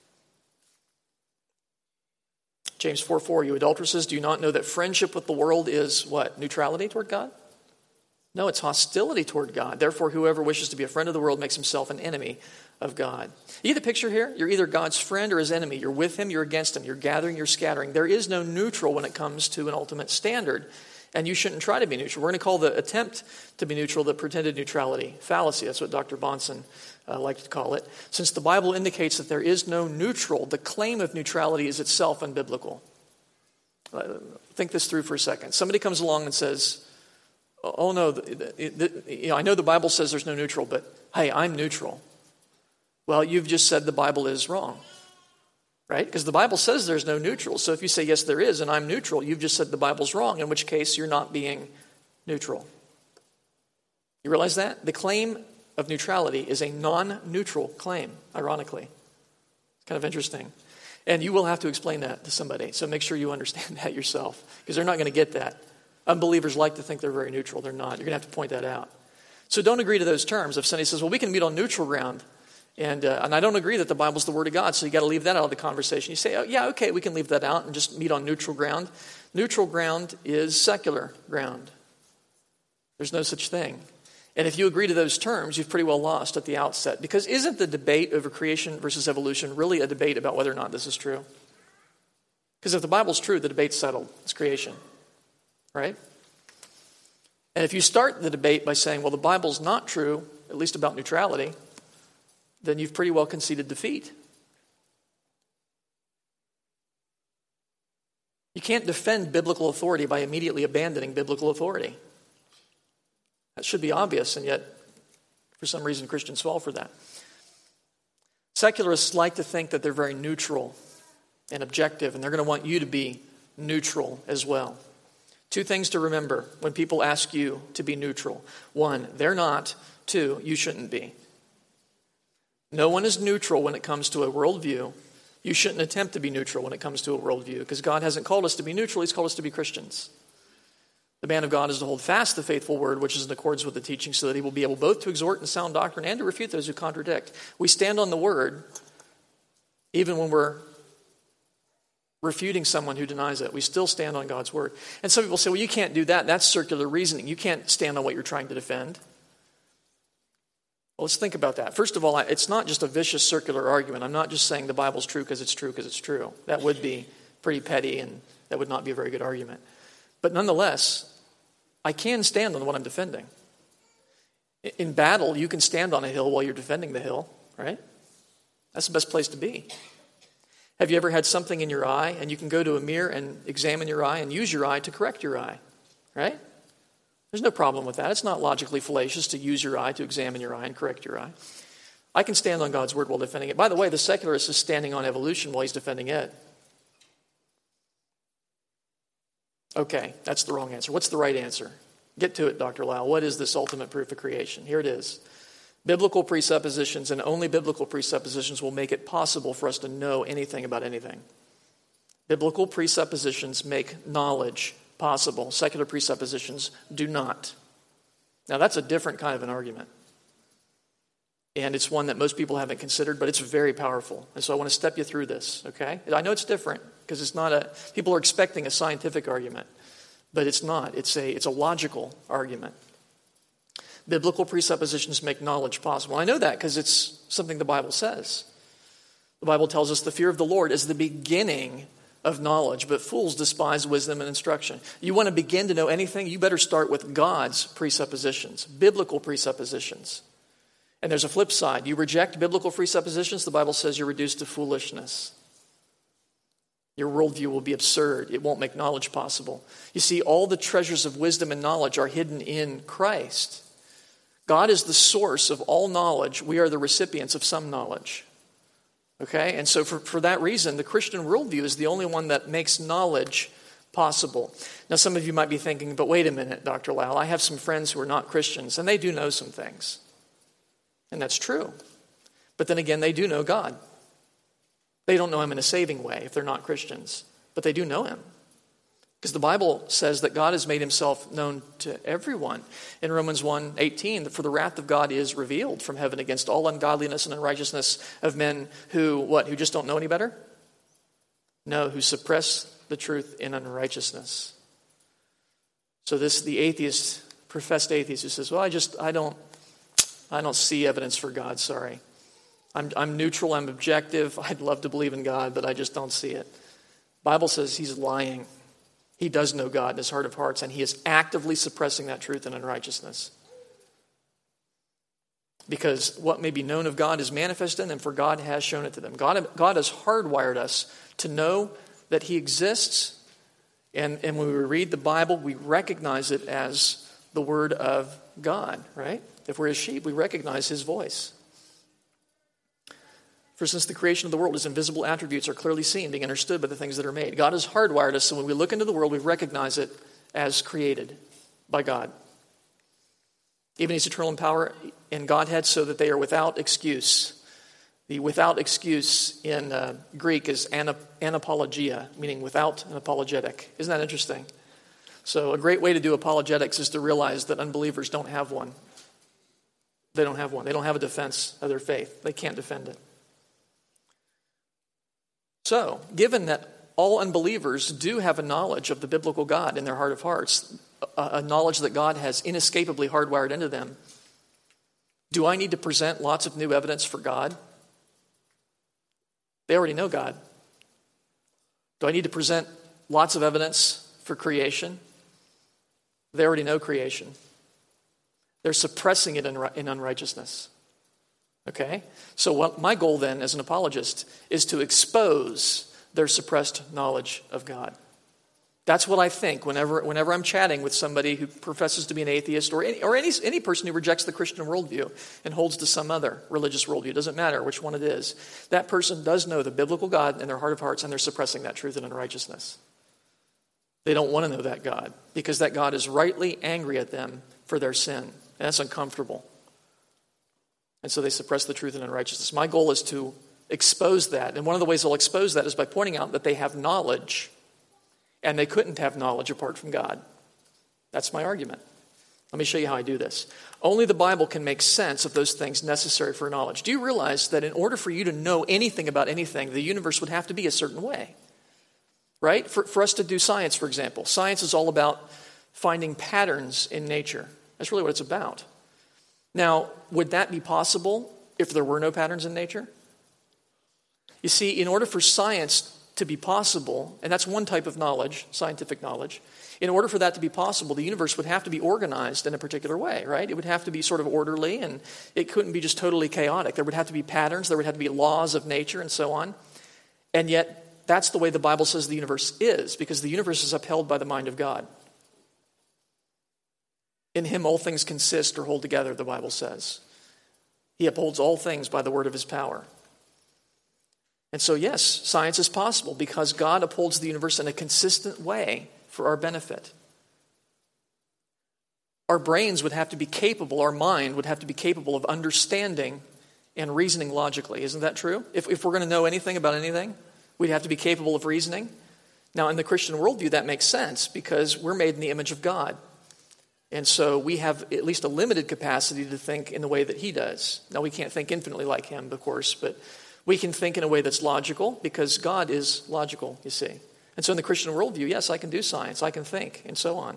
James four four, you adulteresses, do you not know that friendship with the world is what? Neutrality toward God? No, it's hostility toward God. Therefore, whoever wishes to be a friend of the world makes himself an enemy of God. You get the picture here? You're either God's friend or his enemy. You're with him, you're against him. You're gathering, you're scattering. There is no neutral when it comes to an ultimate standard. And you shouldn't try to be neutral. We're going to call the attempt to be neutral the pretended neutrality fallacy. That's what Doctor Bahnsen uh, liked to call it. Since the Bible indicates that there is no neutral, the claim of neutrality is itself unbiblical. Uh, think this through for a second. Somebody comes along and says, oh no, the, the, the, you know, I know the Bible says there's no neutral, but hey, I'm neutral. Well, you've just said the Bible is wrong. Right? Because the Bible says there's no neutral. So if you say, yes, there is, and I'm neutral, you've just said the Bible's wrong, in which case you're not being neutral. You realize that? The claim of neutrality is a non-neutral claim, ironically. It's kind of interesting. And you will have to explain that to somebody. So make sure you understand that yourself, because they're not going to get that. Unbelievers like to think they're very neutral. They're not. You're going to have to point that out. So don't agree to those terms. If somebody says, well, we can meet on neutral ground, And uh, and I don't agree that the Bible's the Word of God, so you got to leave that out of the conversation. You say, oh, yeah, okay, we can leave that out and just meet on neutral ground. Neutral ground is secular ground. There's no such thing. And if you agree to those terms, you've pretty well lost at the outset. Because isn't the debate over creation versus evolution really a debate about whether or not this is true? Because if the Bible's true, the debate's settled. It's creation. Right? And if you start the debate by saying, well, the Bible's not true, at least about neutrality, then you've pretty well conceded defeat. You can't defend biblical authority by immediately abandoning biblical authority. That should be obvious, and yet, for some reason, Christians fall for that. Secularists like to think that they're very neutral and objective, and they're going to want you to be neutral as well. Two things to remember when people ask you to be neutral. One, they're not. Two, you shouldn't be. No one is neutral when it comes to a worldview. You shouldn't attempt to be neutral when it comes to a worldview, because God hasn't called us to be neutral. He's called us to be Christians. The man of God is to hold fast the faithful word, which is in accordance with the teaching, so that he will be able both to exhort in sound doctrine and to refute those who contradict. We stand on the word even when we're refuting someone who denies it. We still stand on God's word. And some people say, well, you can't do that. That's circular reasoning. You can't stand on what you're trying to defend. Well, let's think about that. First of all, it's not just a vicious circular argument. I'm not just saying the Bible's true because it's true because it's true. That would be pretty petty, and that would not be a very good argument. But nonetheless, I can stand on what I'm defending. In battle, you can stand on a hill while you're defending the hill, right? That's the best place to be. Have you ever had something in your eye and you can go to a mirror and examine your eye and use your eye to correct your eye, right? There's no problem with that. It's not logically fallacious to use your eye to examine your eye and correct your eye. I can stand on God's word while defending it. By the way, the secularist is standing on evolution while he's defending it. Okay, that's the wrong answer. What's the right answer? Get to it, Doctor Lau. What is this ultimate proof of creation? Here it is. Biblical presuppositions, and only biblical presuppositions, will make it possible for us to know anything about anything. Biblical presuppositions make knowledge possible. Secular presuppositions do not. Now, that's a different kind of an argument. And it's one that most people haven't considered, but it's very powerful. And so I want to step you through this, okay? I know it's different because it's not a, people are expecting a scientific argument. But it's not. It's a, it's a logical argument. Biblical presuppositions make knowledge possible. I know that because it's something the Bible says. The Bible tells us the fear of the Lord is the beginning of knowledge, but fools despise wisdom and instruction. You want to begin to know anything, you better start with God's presuppositions, biblical presuppositions. And there's a flip side. You reject biblical presuppositions, the Bible says you're reduced to foolishness. Your worldview will be absurd. It won't make knowledge possible. You see, all the treasures of wisdom and knowledge are hidden in Christ. God is the source of all knowledge. We are the recipients of some knowledge. Okay? And so for, for that reason, the Christian worldview is the only one that makes knowledge possible. Now, some of you might be thinking, but wait a minute, Doctor Lau, I have some friends who are not Christians, and they do know some things. And that's true. But then again, they do know God. They don't know him in a saving way if they're not Christians, but they do know him. Because the Bible says that God has made himself known to everyone. In Romans one eighteen, for the wrath of God is revealed from heaven against all ungodliness and unrighteousness of men who, what, who just don't know any better? No, who suppress the truth in unrighteousness. So this, the atheist, professed atheist who says, well, I just, I don't, I don't see evidence for God, sorry. I'm, I'm neutral, I'm objective, I'd love to believe in God, but I just don't see it. The Bible says he's lying. He does know God in his heart of hearts, and he is actively suppressing that truth in unrighteousness. Because what may be known of God is manifest in them, for God has shown it to them. God, God has hardwired us to know that he exists, and, and when we read the Bible, we recognize it as the word of God, right? If we're his sheep, we recognize his voice. For since the creation of the world, his invisible attributes are clearly seen, being understood by the things that are made. God has hardwired us, so when we look into the world, we recognize it as created by God. Even he's eternal in power in Godhead, so that they are without excuse. The without excuse in uh, Greek is anap- anapologia, meaning without an apologetic. Isn't that interesting? So a great way to do apologetics is to realize that unbelievers don't have one. They don't have one. They don't have a defense of their faith. They can't defend it. So, given that all unbelievers do have a knowledge of the biblical God in their heart of hearts, a, a knowledge that God has inescapably hardwired into them, do I need to present lots of new evidence for God? They already know God. Do I need to present lots of evidence for creation? They already know creation. They're suppressing it in, in unrighteousness. Okay? So what my goal then as an apologist is to expose their suppressed knowledge of God. That's what I think whenever whenever I'm chatting with somebody who professes to be an atheist or any, or any, any person who rejects the Christian worldview and holds to some other religious worldview. It doesn't matter which one it is. That person does know the biblical God in their heart of hearts, and they're suppressing that truth in unrighteousness. They don't want to know that God because that God is rightly angry at them for their sin. And that's uncomfortable. And so they suppress the truth in unrighteousness. My goal is to expose that. And one of the ways I'll expose that is by pointing out that they have knowledge. And they couldn't have knowledge apart from God. That's my argument. Let me show you how I do this. Only the Bible can make sense of those things necessary for knowledge. Do you realize that in order for you to know anything about anything, the universe would have to be a certain way? right? For, for us to do science, for example. Science is all about finding patterns in nature. That's really what it's about. Now, would that be possible if there were no patterns in nature? You see, in order for science to be possible, and that's one type of knowledge, scientific knowledge, in order for that to be possible, the universe would have to be organized in a particular way, right? It would have to be sort of orderly, and it couldn't be just totally chaotic. There would have to be patterns, there would have to be laws of nature, and so on. And yet, that's the way the Bible says the universe is, because the universe is upheld by the mind of God. In him all things consist or hold together, the Bible says. He upholds all things by the word of his power. And so, yes, science is possible because God upholds the universe in a consistent way for our benefit. Our brains would have to be capable, our mind would have to be capable of understanding and reasoning logically. Isn't that true? If, if we're going to know anything about anything, we'd have to be capable of reasoning. Now, in the Christian worldview, that makes sense because we're made in the image of God. And so we have at least a limited capacity to think in the way that he does. Now, we can't think infinitely like him, of course, but we can think in a way that's logical because God is logical, you see. And so in the Christian worldview, yes, I can do science, I can think, and so on.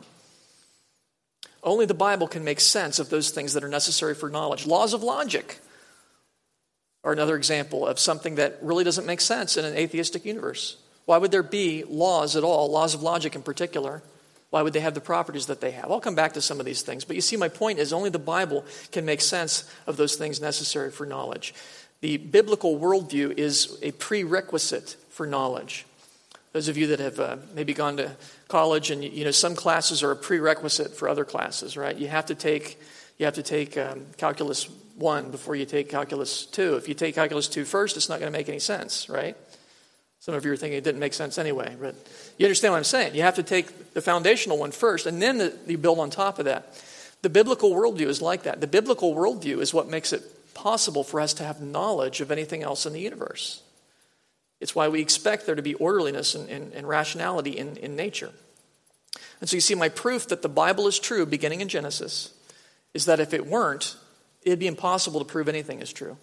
Only the Bible can make sense of those things that are necessary for knowledge. Laws of logic are another example of something that really doesn't make sense in an atheistic universe. Why would there be laws at all, laws of logic in particular? Why would they have the properties that they have? I'll come back to some of these things. But you see, my point is only the Bible can make sense of those things necessary for knowledge. The biblical worldview is a prerequisite for knowledge. Those of you that have uh, maybe gone to college, and you know some classes are a prerequisite for other classes, right? You have to take you have to take um, calculus one before you take calculus two. If you take calculus two first, it's not going to make any sense, right? Some of you are thinking it didn't make sense anyway, but you understand what I'm saying. You have to take the foundational one first, and then the, you build on top of that. The biblical worldview is like that. The biblical worldview is what makes it possible for us to have knowledge of anything else in the universe. It's why we expect there to be orderliness and, and, and rationality in, in nature. And so you see, my proof that the Bible is true, beginning in Genesis, is that if it weren't, it'd be impossible to prove anything is true.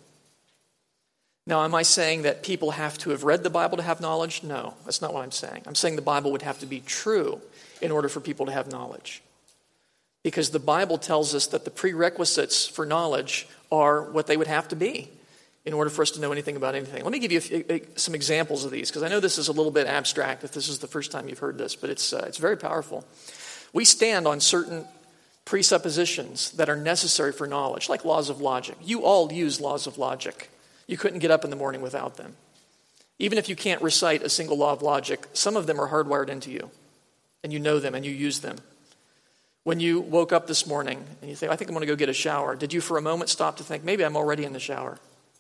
Now, am I saying that people have to have read the Bible to have knowledge? No, that's not what I'm saying. I'm saying the Bible would have to be true in order for people to have knowledge. Because the Bible tells us that the prerequisites for knowledge are what they would have to be in order for us to know anything about anything. Let me give you a, a, some examples of these, because I know this is a little bit abstract if this is the first time you've heard this, but it's uh, it's very powerful. We stand on certain presuppositions that are necessary for knowledge, like laws of logic. You all use laws of logic. You couldn't get up in the morning without them. Even if you can't recite a single law of logic, some of them are hardwired into you, and you know them and you use them. When you woke up this morning and you think, I think I'm going to go get a shower, did you for a moment stop to think, maybe I'm already in the shower?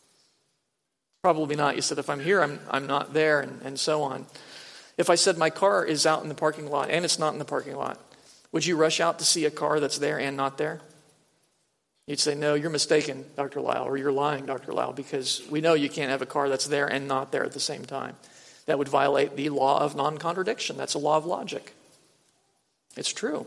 Probably not. You said, if I'm here, I'm I'm not there, and, and so on. If I said my car is out in the parking lot and it's not in the parking lot, would you rush out to see a car that's there and not there? You'd say, no, you're mistaken, Doctor Lyle, or you're lying, Doctor Lyle, because we know you can't have a car that's there and not there at the same time. That would violate the law of non-contradiction. That's a law of logic. It's true.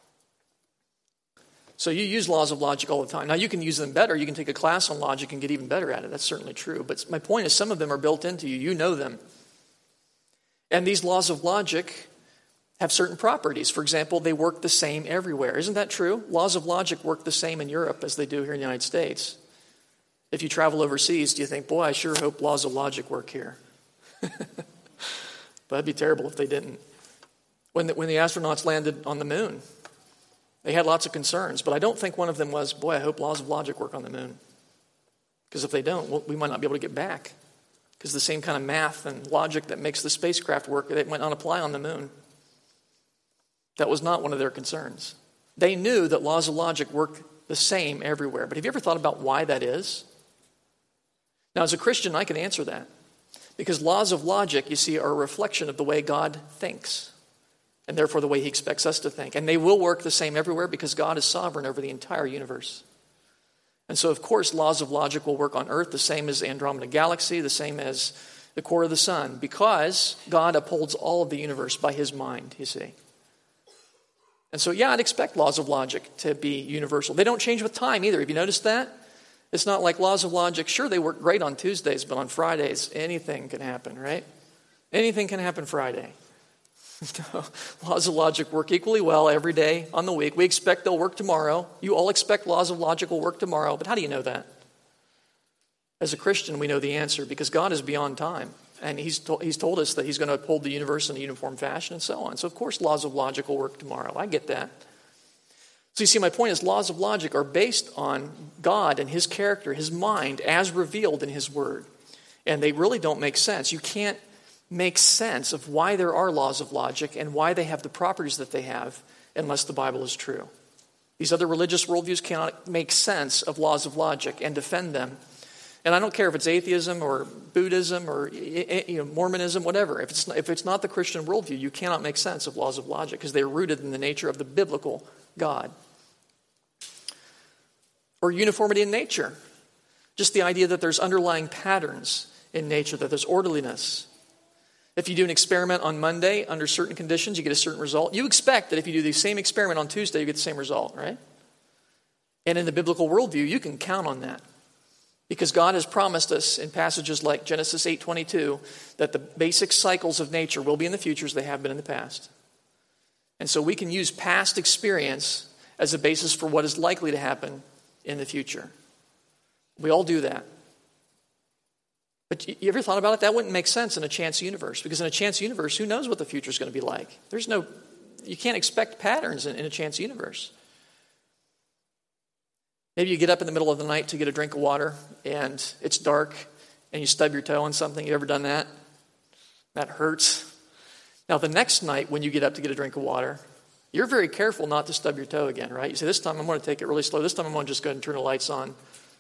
So you use laws of logic all the time. Now, you can use them better. You can take a class on logic and get even better at it. That's certainly true. But my point is, some of them are built into you. You know them. And these laws of logic have certain properties. For example, they work the same everywhere. Isn't that true? Laws of logic work the same in Europe as they do here in the United States. If you travel overseas, do you think, boy, I sure hope laws of logic work here? But it'd be terrible if they didn't. When the, when the astronauts landed on the moon, they had lots of concerns, but I don't think one of them was, boy, I hope laws of logic work on the moon. Because if they don't, well, we might not be able to get back. Because the same kind of math and logic that makes the spacecraft work, it might not apply on the moon. That was not one of their concerns. They knew that laws of logic work the same everywhere. But have you ever thought about why that is? Now, as a Christian, I can answer that. Because laws of logic, you see, are a reflection of the way God thinks. And therefore the way he expects us to think. And they will work the same everywhere because God is sovereign over the entire universe. And so, of course, laws of logic will work on Earth the same as the Andromeda Galaxy, the same as the core of the sun, because God upholds all of the universe by his mind, you see. And so, yeah, I'd expect laws of logic to be universal. They don't change with time either. Have you noticed that? It's not like laws of logic. Sure, they work great on Tuesdays, but on Fridays, anything can happen, right? Anything can happen Friday. No. Laws of logic work equally well every day on the week. We expect they'll work tomorrow. You all expect laws of logic will work tomorrow, but how do you know that? As a Christian, we know the answer because God is beyond time. And he's, to- he's told us that he's going to uphold the universe in a uniform fashion and so on. So, of course, laws of logic will work tomorrow. I get that. So you see, my point is laws of logic are based on God and his character, his mind, as revealed in his word. And they really don't make sense. You can't make sense of why there are laws of logic and why they have the properties that they have unless the Bible is true. These other religious worldviews cannot make sense of laws of logic and defend them. And I don't care if it's atheism or Buddhism or you know, Mormonism, whatever. If it's, not, if it's not the Christian worldview, you cannot make sense of laws of logic because they're rooted in the nature of the biblical God. Or uniformity in nature. Just the idea that there's underlying patterns in nature, that there's orderliness. If you do an experiment on Monday under certain conditions, you get a certain result. You expect that if you do the same experiment on Tuesday, you get the same result, right? And in the biblical worldview, you can count on that. Because God has promised us in passages like Genesis eight twenty-two that the basic cycles of nature will be in the future as they have been in the past. And so we can use past experience as a basis for what is likely to happen in the future. We all do that. But you ever thought about it? That wouldn't make sense in a chance universe. Because in a chance universe, who knows what the future is going to be like? There's no, you can't expect patterns in, in a chance universe. Maybe you get up in the middle of the night to get a drink of water and it's dark and you stub your toe on something. You ever done that? That hurts. Now the next night when you get up to get a drink of water, you're very careful not to stub your toe again, right? You say, this time I'm going to take it really slow. This time I'm going to just go ahead and turn the lights on.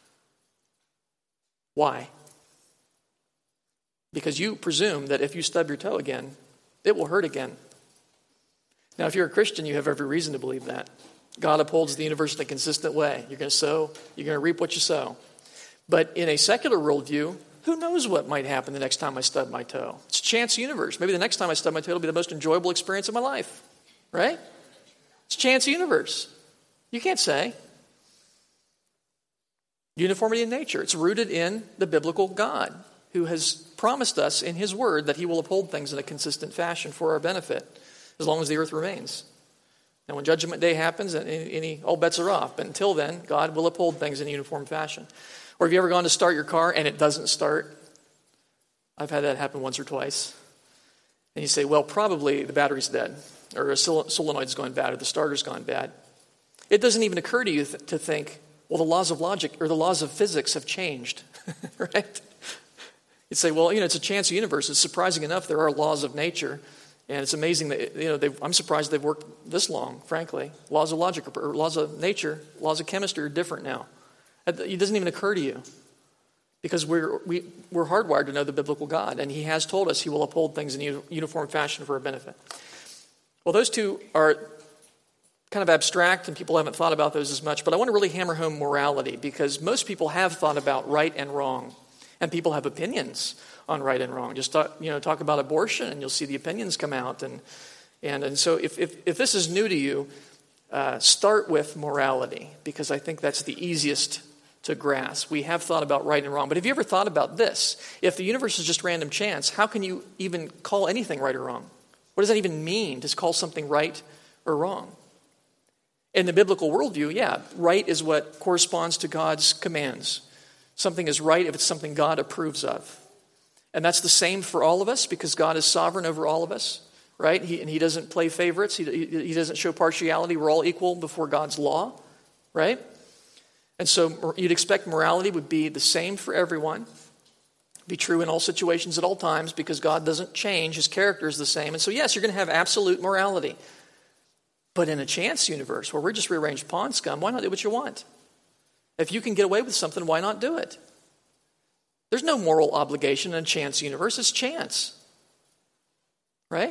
Why? Because you presume that if you stub your toe again, it will hurt again. Now, if you're a Christian, you have every reason to believe that. God upholds the universe in a consistent way. You're going to sow, you're going to reap what you sow. But in a secular worldview, who knows what might happen the next time I stub my toe? It's a chance universe. Maybe the next time I stub my toe, it'll be the most enjoyable experience of my life. Right? It's a chance universe. You can't say. Uniformity in nature. It's rooted in the biblical God, who has promised us in his word that he will uphold things in a consistent fashion for our benefit, as long as the earth remains. And when Judgment Day happens, and any, all bets are off. But until then, God will uphold things in a uniform fashion. Or have you ever gone to start your car and it doesn't start? I've had that happen once or twice. And you say, well, probably the battery's dead, or a solenoid's gone bad, or the starter's gone bad. It doesn't even occur to you th- to think, well, the laws of logic or the laws of physics have changed, right? You'd say, well, you know, it's a chance universe. It's surprising enough there are laws of nature, and it's amazing that, you know, I'm surprised they've worked this long, frankly. Laws of logic or laws of nature, laws of chemistry are different now. It doesn't even occur to you because we're we, we're hardwired to know the biblical God, and he has told us he will uphold things in a uniform fashion for our benefit. Well, those two are kind of abstract, and people haven't thought about those as much, but I want to really hammer home morality because most people have thought about right and wrong, and people have opinions on right and wrong. Just talk, you know, talk about abortion, and you'll see the opinions come out. And and and so if if, if this is new to you, uh, start with morality because I think that's the easiest to grasp. We have thought about right and wrong, but have you ever thought about this? If the universe is just random chance, how can you even call anything right or wrong? What does that even mean to call something right or wrong? In the biblical worldview, yeah, right is what corresponds to God's commands. Something is right if it's something God approves of. And that's the same for all of us because God is sovereign over all of us, right? He, and he doesn't play favorites. He, he doesn't show partiality. We're all equal before God's law, right? And so you'd expect morality would be the same for everyone, be true in all situations at all times because God doesn't change. His character is the same. And so, yes, you're going to have absolute morality. But in a chance universe where we're just rearranged pawn scum, why not do what you want? If you can get away with something, why not do it? There's no moral obligation in a chance universe. It's chance. Right?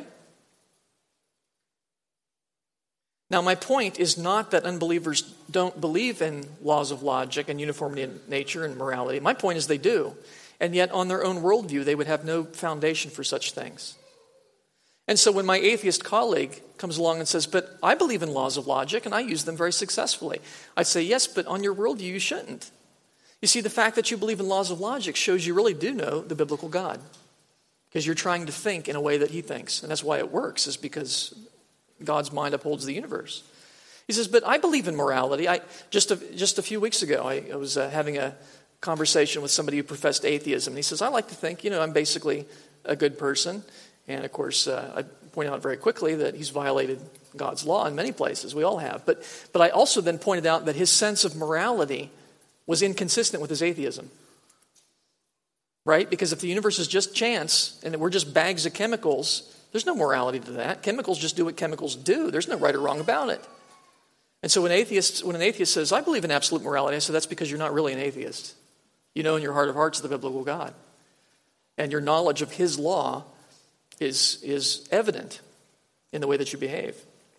Now, my point is not that unbelievers don't believe in laws of logic and uniformity in nature and morality. My point is they do. And yet, on their own worldview, they would have no foundation for such things. And so when my atheist colleague comes along and says, but I believe in laws of logic and I use them very successfully, I'd say, yes, but on your worldview, you shouldn't. You see, the fact that you believe in laws of logic shows you really do know the biblical God. because you're trying to think in a way that he thinks. And that's why it works, is because God's mind upholds the universe. He says, but I believe in morality. I Just a, just a few weeks ago, I, I was uh, having a conversation with somebody who professed atheism. And he says, I like to think, you know, I'm basically a good person. And of course, uh, I point out very quickly that he's violated God's law in many places. We all have. But, but I also then pointed out that his sense of morality was inconsistent with his atheism. Right? Because if the universe is just chance and we're just bags of chemicals, there's no morality to that. Chemicals just do what chemicals do. There's no right or wrong about it. And so when, atheists, when an atheist says, I believe in absolute morality, I say, that's because you're not really an atheist. You know in your heart of hearts the biblical God. And your knowledge of his law is, is evident in the way that you behave.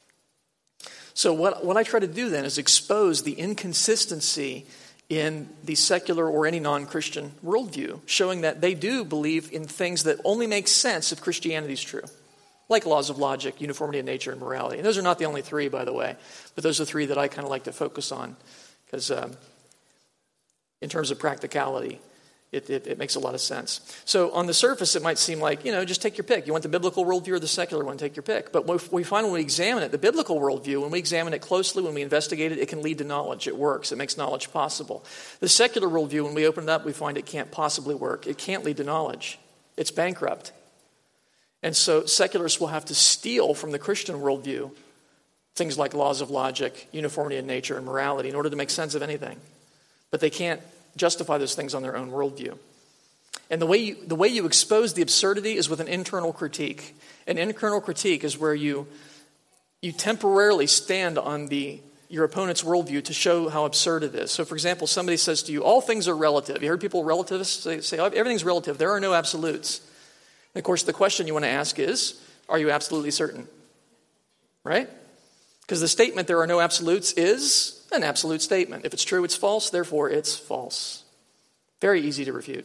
So what, what I try to do then is expose the inconsistency in the secular or any non-Christian worldview, showing that they do believe in things that only make sense if Christianity is true, like laws of logic, uniformity of nature, and morality. And those are not the only three, by the way, but those are three that I kind of like to focus on, because um, in terms of practicality, it, it, it makes a lot of sense. So on the surface, it might seem like, you know, just take your pick. You want the biblical worldview or the secular one, take your pick. But what we find when we examine it, the biblical worldview, when we examine it closely, when we investigate it, it can lead to knowledge. It works. It makes knowledge possible. The secular worldview, when we open it up, we find it can't possibly work. It can't lead to knowledge. It's bankrupt. And so secularists will have to steal from the Christian worldview things like laws of logic, uniformity of nature, and morality in order to make sense of anything. But they can't justify those things on their own worldview. And the way you, the way you expose the absurdity is with an internal critique. An internal critique is where you you temporarily stand on the your opponent's worldview to show how absurd it is. So, for example, somebody says to you, all things are relative. You heard people, relativists, say, say everything's relative. There are no absolutes. And of course, the question you want to ask is, are you absolutely certain? Right? Because the statement, there are no absolutes, is an absolute statement. If it's true, it's false. Therefore, it's false. Very easy to refute.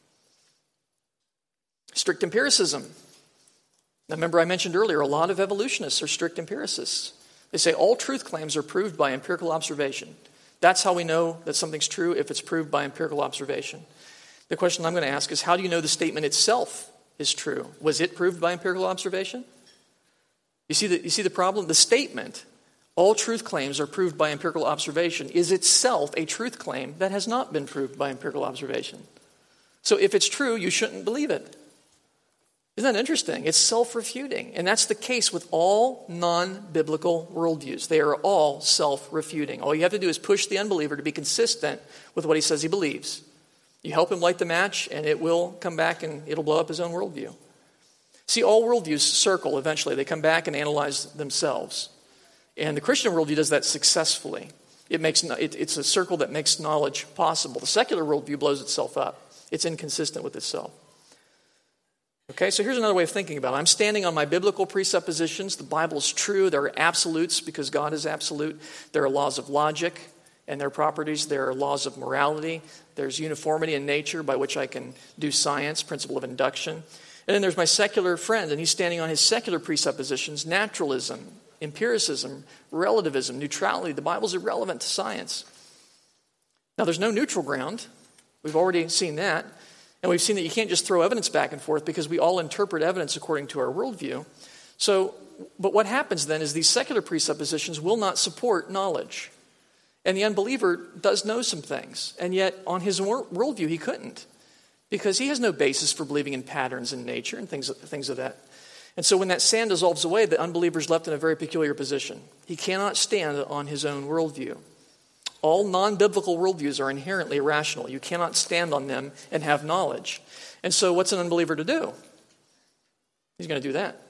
Strict empiricism. Now, remember I mentioned earlier, a lot of evolutionists are strict empiricists. They say all truth claims are proved by empirical observation. That's how we know that something's true, if it's proved by empirical observation. The question I'm going to ask is, how do you know the statement itself is true? Was it proved by empirical observation? You see the, you see the problem? The statement, all truth claims are proved by empirical observation, is itself a truth claim that has not been proved by empirical observation. So if it's true, you shouldn't believe it. Isn't that interesting? It's self-refuting. And that's the case with all non-biblical worldviews. They are all self-refuting. All you have to do is push the unbeliever to be consistent with what he says he believes. You help him light the match, and it will come back and it'll blow up his own worldview. See, all worldviews circle eventually. They come back and analyze themselves. And the Christian worldview does that successfully. It makes it, it's a circle that makes knowledge possible. The secular worldview blows itself up. It's inconsistent with itself. Okay, so here's another way of thinking about it. I'm standing on my biblical presuppositions. The Bible is true. There are absolutes because God is absolute. There are laws of logic and their properties. There are laws of morality. There's uniformity in nature by which I can do science, principle of induction. And then there's my secular friend, and he's standing on his secular presuppositions, naturalism, empiricism, relativism, neutrality. The Bible's irrelevant to science. Now, there's no neutral ground. We've already seen that. And we've seen that you can't just throw evidence back and forth because we all interpret evidence according to our worldview. So, but what happens then is these secular presuppositions will not support knowledge. And the unbeliever does know some things. And yet, on his worldview, he couldn't. Because he has no basis for believing in patterns in nature and things, things of that. And so when that sand dissolves away, the unbeliever is left in a very peculiar position. He cannot stand on his own worldview. All non-biblical worldviews are inherently irrational. You cannot stand on them and have knowledge. And so what's an unbeliever to do? He's going to do that.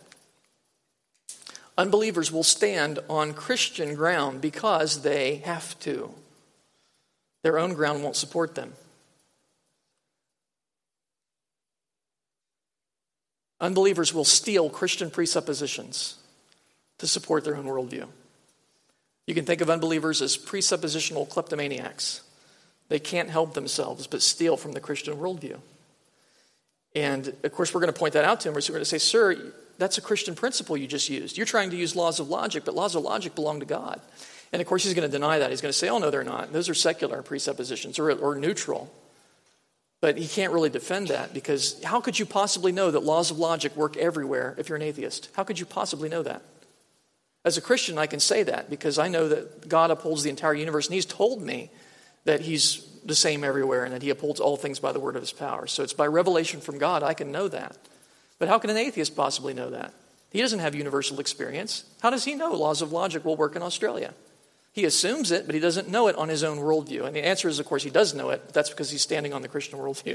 Unbelievers will stand on Christian ground because they have to. Their own ground won't support them. Unbelievers will steal Christian presuppositions to support their own worldview. You can think of unbelievers as presuppositional kleptomaniacs. They can't help themselves but steal from the Christian worldview. And, of course, we're going to point that out to him. We're going to say, sir, that's a Christian principle you just used. You're trying to use laws of logic, but laws of logic belong to God. And, of course, he's going to deny that. He's going to say, oh, no, they're not. Those are secular presuppositions or, or neutral. But he can't really defend that, because how could you possibly know that laws of logic work everywhere if you're an atheist? How could you possibly know that? As a Christian, I can say that because I know that God upholds the entire universe, and he's told me that he's the same everywhere and that he upholds all things by the word of his power. So it's by revelation from God I can know that. But how can an atheist possibly know that? He doesn't have universal experience. How does he know laws of logic will work in Australia? He assumes it, but he doesn't know it on his own worldview. And the answer is, of course, he does know it, but that's because he's standing on the Christian worldview.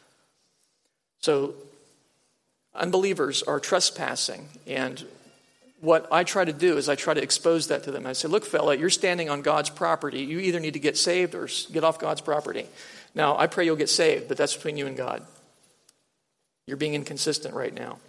So unbelievers are trespassing, and what I try to do is I try to expose that to them. I say, look, fella, you're standing on God's property. You either need to get saved or get off God's property. Now, I pray you'll get saved, but that's between you and God. You're being inconsistent right now.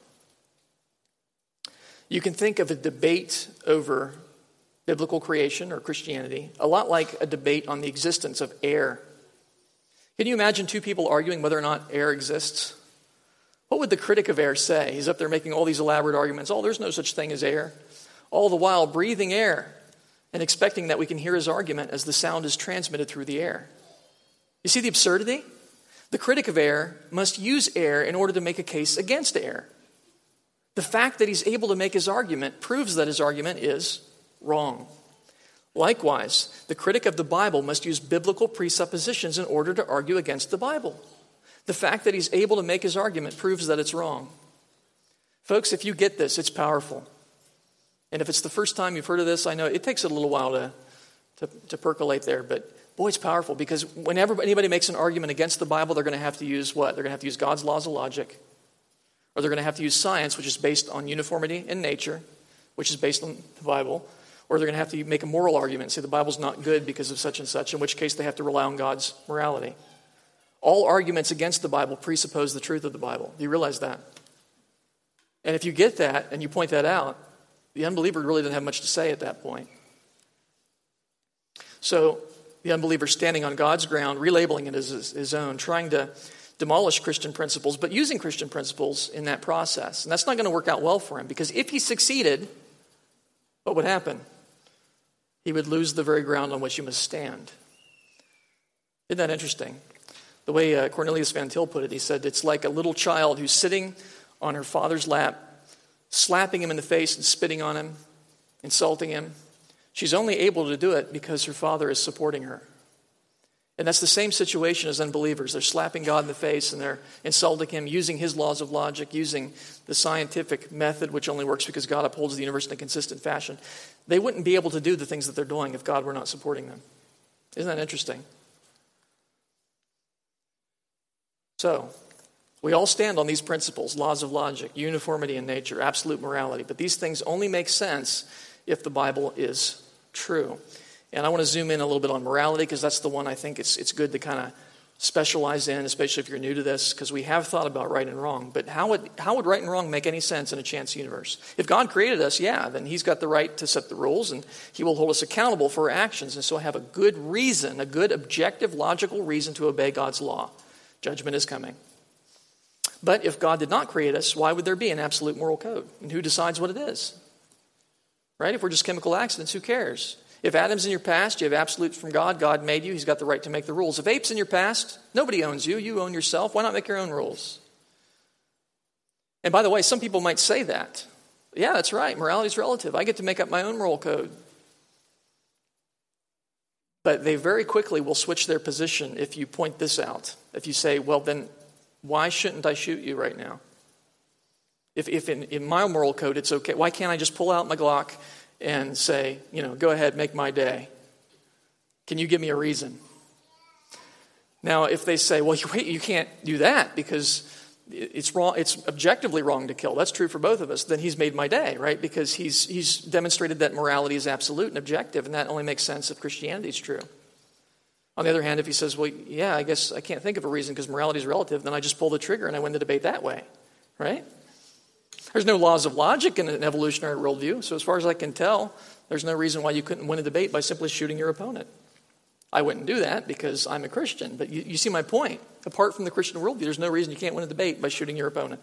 You can think of a debate over biblical creation or Christianity a lot like a debate on the existence of air. Can you imagine two people arguing whether or not air exists? What would the critic of air say? He's up there making all these elaborate arguments. Oh, there's no such thing as air. All the while breathing air and expecting that we can hear his argument as the sound is transmitted through the air. You see the absurdity? The critic of air must use air in order to make a case against air. The fact that he's able to make his argument proves that his argument is wrong. Likewise, the critic of the Bible must use biblical presuppositions in order to argue against the Bible. The fact that he's able to make his argument proves that it's wrong. Folks, if you get this, it's powerful. And if it's the first time you've heard of this, I know it takes a little while to, to, to percolate there, but boy, it's powerful, because whenever anybody makes an argument against the Bible, they're going to have to use what? They're going to have to use God's laws of logic, or they're going to have to use science, which is based on uniformity in nature, which is based on the Bible, or they're going to have to make a moral argument, say the Bible's not good because of such and such, in which case they have to rely on God's morality. All arguments against the Bible presuppose the truth of the Bible. Do you realize that? And if you get that and you point that out, the unbeliever really doesn't have much to say at that point. So the unbeliever standing on God's ground, relabeling it as his, his own, trying to demolish Christian principles, but using Christian principles in that process. And that's not going to work out well for him, because if he succeeded, what would happen? He would lose the very ground on which he must stand. Isn't that interesting? The way uh, Cornelius Van Til put it, he said, it's like a little child who's sitting on her father's lap, slapping him in the face and spitting on him, insulting him. She's only able to do it because her father is supporting her. And that's the same situation as unbelievers. They're slapping God in the face and they're insulting him, using his laws of logic, using the scientific method, which only works because God upholds the universe in a consistent fashion. They wouldn't be able to do the things that they're doing if God were not supporting them. Isn't that interesting? So, we all stand on these principles, laws of logic, uniformity in nature, absolute morality. But these things only make sense if the Bible is true. And I want to zoom in a little bit on morality, because that's the one I think it's it's good to kind of specialize in, especially if you're new to this, because we have thought about right and wrong. But how would how would right and wrong make any sense in a chance universe? If God created us, yeah, then he's got the right to set the rules, and he will hold us accountable for our actions. And so I have a good reason, a good objective, logical reason to obey God's law. Judgment is coming. But if God did not create us, why would there be an absolute moral code? And who decides what it is? Right? If we're just chemical accidents, who cares? If Adam's in your past, you have absolute from God. God made you. He's got the right to make the rules. If ape's in your past, nobody owns you. You own yourself. Why not make your own rules? And by the way, some people might say that. Yeah, that's right. Morality is relative. I get to make up my own moral code. But they very quickly will switch their position if you point this out. If you say, well, then why shouldn't I shoot you right now? If, if in, in my moral code it's okay, why can't I just pull out my Glock and say, you know, go ahead, make my day? Can you give me a reason? Now, if they say, well, wait, you can't do that because it's wrong, it's objectively wrong to kill. That's true for both of us. Then he's made my day, right? Because he's he's demonstrated that morality is absolute and objective, and that only makes sense if Christianity is true. On the other hand, if he says, well, yeah, I guess I can't think of a reason because morality is relative, then I just pull the trigger and I win the debate that way, right? There's no laws of logic in an evolutionary worldview, so as far as I can tell, there's no reason why you couldn't win a debate by simply shooting your opponent. I wouldn't do that because I'm a Christian, but you, you see my point. Apart from the Christian worldview, there's no reason you can't win a debate by shooting your opponent.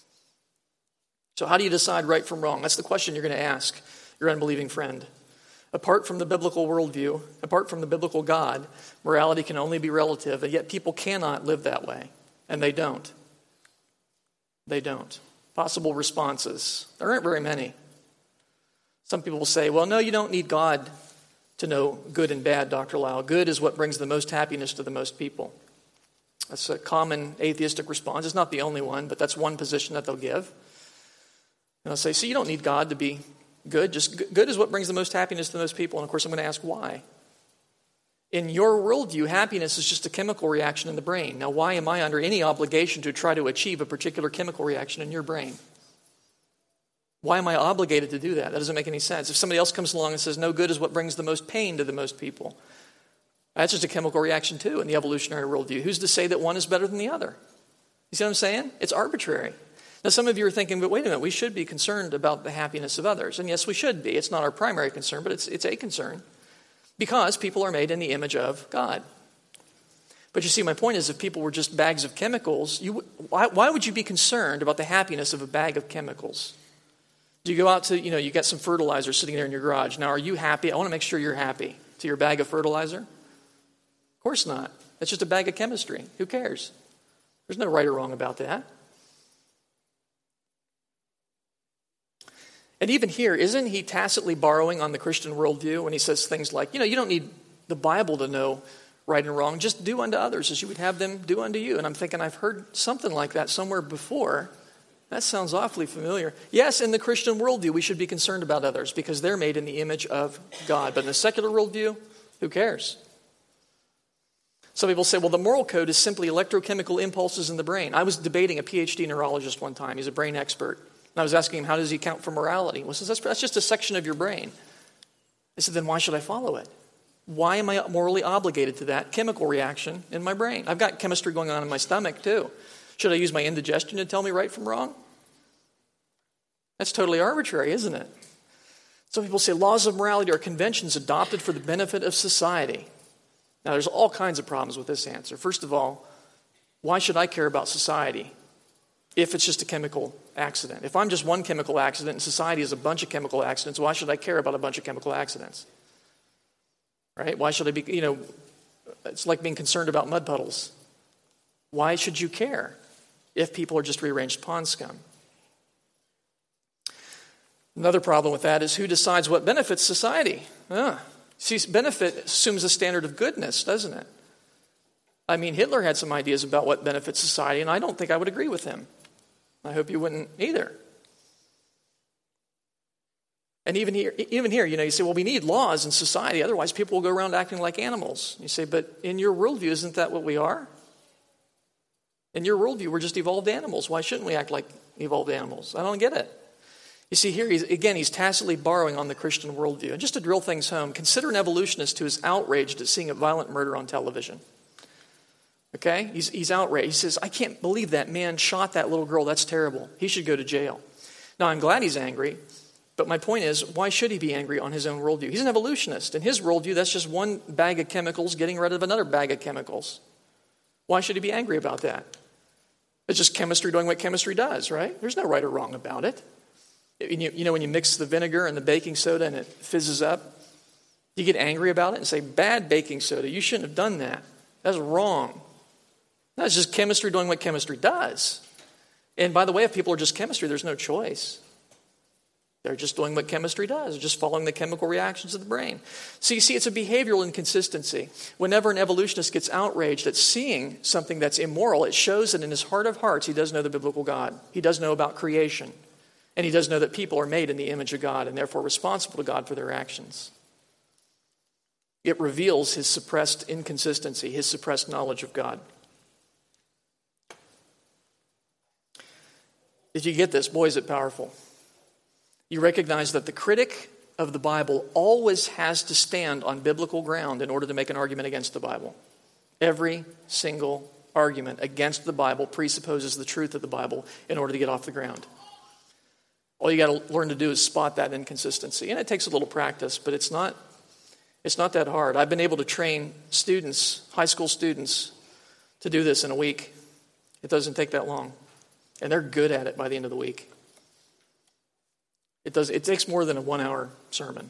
So how do you decide right from wrong? That's the question you're going to ask your unbelieving friend. Apart from the biblical worldview, apart from the biblical God, morality can only be relative, and yet people cannot live that way, and they don't. They don't. Possible responses. There aren't very many. Some people will say, well, no, you don't need God to know good and bad, Doctor Lau. Good is what brings the most happiness to the most people. That's a common atheistic response. It's not the only one, but that's one position that they'll give. And I'll say, so you don't need God to be good. Just good is what brings the most happiness to the most people. And of course, I'm going to ask why. In your worldview, happiness is just a chemical reaction in the brain. Now, why am I under any obligation to try to achieve a particular chemical reaction in your brain? Why am I obligated to do that? That doesn't make any sense. If somebody else comes along and says, no, good is what brings the most pain to the most people, that's just a chemical reaction too in the evolutionary worldview. Who's to say that one is better than the other? You see what I'm saying? It's arbitrary. Now, some of you are thinking, but wait a minute, we should be concerned about the happiness of others. And yes, we should be. It's not our primary concern, but it's, it's a concern. Because people are made in the image of God. But you see, my point is, if people were just bags of chemicals, you, why, why would you be concerned about the happiness of a bag of chemicals? Do you go out to, you know, you got some fertilizer sitting there in your garage. Now, are you happy? I want to make sure you're happy to your bag of fertilizer. Of course not. That's just a bag of chemistry. Who cares? There's no right or wrong about that. And even here, isn't he tacitly borrowing on the Christian worldview when he says things like, you know, you don't need the Bible to know right and wrong. Just do unto others as you would have them do unto you. And I'm thinking, I've heard something like that somewhere before. That sounds awfully familiar. Yes, in the Christian worldview, we should be concerned about others because they're made in the image of God. But in the secular worldview, who cares? Some people say, well, the moral code is simply electrochemical impulses in the brain. I was debating a P H D neurologist one time. He's a brain expert. And I was asking him, how does he count for morality? Well, he says, that's, that's just a section of your brain. I said, then why should I follow it? Why am I morally obligated to that chemical reaction in my brain? I've got chemistry going on in my stomach, too. Should I use my indigestion to tell me right from wrong? That's totally arbitrary, isn't it? Some people say laws of morality are conventions adopted for the benefit of society. Now, there's all kinds of problems with this answer. First of all, why should I care about society if it's just a chemical accident? If I'm just one chemical accident and society is a bunch of chemical accidents, why should I care about a bunch of chemical accidents? Right? Why should I be, you know, it's like being concerned about mud puddles. Why should you care if people are just rearranged pond scum? Another problem with that is who decides what benefits society? Ah, see, benefit assumes a standard of goodness, doesn't it? I mean, Hitler had some ideas about what benefits society, and I don't think I would agree with him. I hope you wouldn't either. And even here, even here, you know, you say, well, we need laws in society, otherwise people will go around acting like animals. You say, but in your worldview, isn't that what we are? In your worldview, we're just evolved animals. Why shouldn't we act like evolved animals? I don't get it. You see here, he's, again, he's tacitly borrowing on the Christian worldview. And just to drill things home, consider an evolutionist who is outraged at seeing a violent murder on television. Okay? He's, he's outraged. He says, I can't believe that man shot that little girl. That's terrible. He should go to jail. Now, I'm glad he's angry, but my point is, why should he be angry on his own worldview? He's an evolutionist. In his worldview, that's just one bag of chemicals getting rid of another bag of chemicals. Why should he be angry about that? It's just chemistry doing what chemistry does, right? There's no right or wrong about it. You, you know, when you mix the vinegar and the baking soda and it fizzes up, you get angry about it and say, bad baking soda, you shouldn't have done that. That's wrong. That's just chemistry doing what chemistry does. And by the way, if people are just chemistry, there's no choice. They're just doing what chemistry does. They're just following the chemical reactions of the brain. So you see, it's a behavioral inconsistency. Whenever an evolutionist gets outraged at seeing something that's immoral, it shows that in his heart of hearts, he does know the biblical God. He does know about creation. And he does know that people are made in the image of God and therefore responsible to God for their actions. It reveals his suppressed inconsistency, his suppressed knowledge of God. If you get this, boy, is it powerful. You recognize that the critic of the Bible always has to stand on biblical ground in order to make an argument against the Bible. Every single argument against the Bible presupposes the truth of the Bible in order to get off the ground. All you got to learn to do is spot that inconsistency. And it takes a little practice, but it's not, it's not that hard. I've been able to train students, high school students, to do this in a week. It doesn't take that long. And they're good at it by the end of the week. It does. It takes more than a one-hour sermon,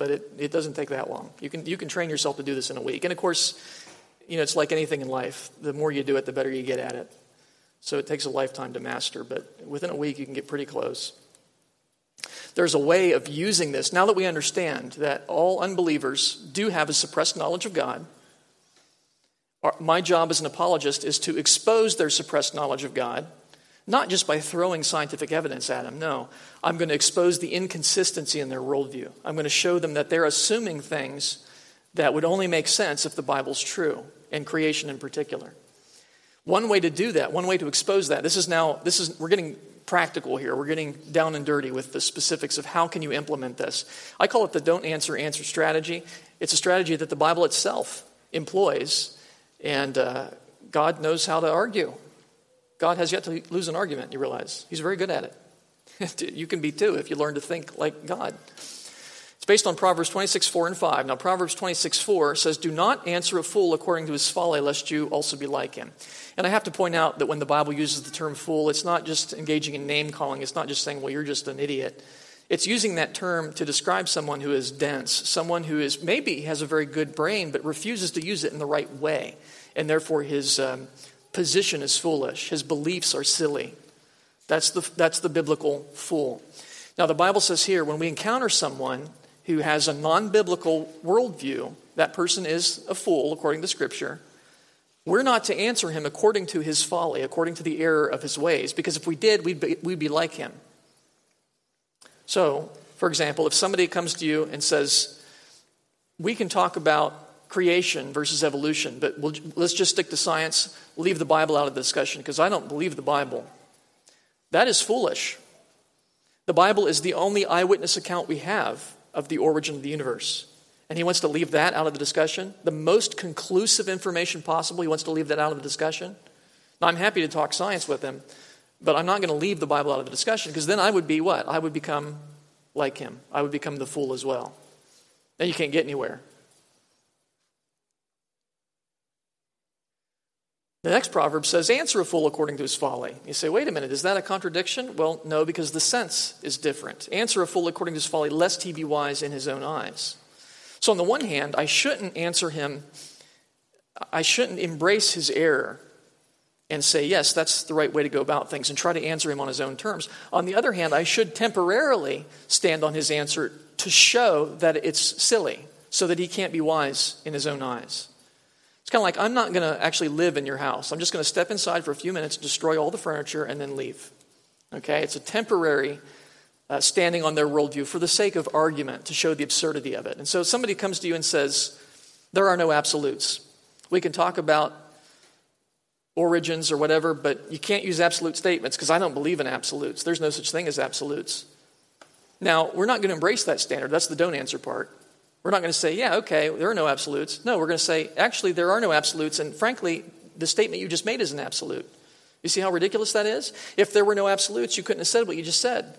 but it, it doesn't take that long. You can you can train yourself to do this in a week. And of course, you know, it's like anything in life. The more you do it, the better you get at it. So it takes a lifetime to master, but within a week you can get pretty close. There's a way of using this. Now that we understand that all unbelievers do have a suppressed knowledge of God, our, my job as an apologist is to expose their suppressed knowledge of God, not just by throwing scientific evidence at them. No, I'm going to expose the inconsistency in their worldview. I'm going to show them that they're assuming things that would only make sense if the Bible's true, and creation in particular. One way to do that, one way to expose that, this is now, this is, we're getting practical here. We're getting down and dirty with the specifics of how can you implement this. I call it the don't answer, answer strategy. It's a strategy that the Bible itself employs, and uh, God knows how to argue. God has yet to lose an argument, you realize. He's very good at it. You can be too if you learn to think like God. It's based on Proverbs twenty-six, four and five. Now, Proverbs twenty-six, four says, "Do not answer a fool according to his folly, lest you also be like him." And I have to point out that when the Bible uses the term fool, it's not just engaging in name-calling. It's not just saying, well, you're just an idiot. It's using that term to describe someone who is dense, someone who is maybe has a very good brain, but refuses to use it in the right way. And therefore, his um, position is foolish. His beliefs are silly. That's the, that's the biblical fool. Now, the Bible says here, when we encounter someone who has a non-biblical worldview, that person is a fool, according to Scripture. We're not to answer him according to his folly, according to the error of his ways, because if we did, we'd be, we'd be like him. So, for example, if somebody comes to you and says, we can talk about creation versus evolution, but we'll, let's just stick to science, leave the Bible out of the discussion, because I don't believe the Bible. That is foolish. The Bible is the only eyewitness account we have of the origin of the universe. And he wants to leave that out of the discussion. The most conclusive information possible, he wants to leave that out of the discussion. Now, I'm happy to talk science with him, but I'm not going to leave the Bible out of the discussion, because then I would be what? I would become like him. I would become the fool as well. Then you can't get anywhere. The next proverb says, answer a fool according to his folly. You say, wait a minute, is that a contradiction? Well, no, because the sense is different. Answer a fool according to his folly, lest he be wise in his own eyes. So on the one hand, I shouldn't answer him, I shouldn't embrace his error and say, yes, that's the right way to go about things, and try to answer him on his own terms. On the other hand, I should temporarily stand on his answer to show that it's silly, so that he can't be wise in his own eyes. It's kind of like, I'm not going to actually live in your house. I'm just going to step inside for a few minutes, destroy all the furniture, and then leave. Okay? It's a temporary uh, standing on their worldview for the sake of argument, to show the absurdity of it. And so somebody comes to you and says, there are no absolutes. We can talk about origins or whatever, but you can't use absolute statements because I don't believe in absolutes. There's no such thing as absolutes. Now, we're not going to embrace that standard. That's the don't answer part. We're not going to say, yeah, okay, there are no absolutes. No, we're going to say, actually, there are no absolutes, and frankly, the statement you just made is an absolute. You see how ridiculous that is? If there were no absolutes, you couldn't have said what you just said.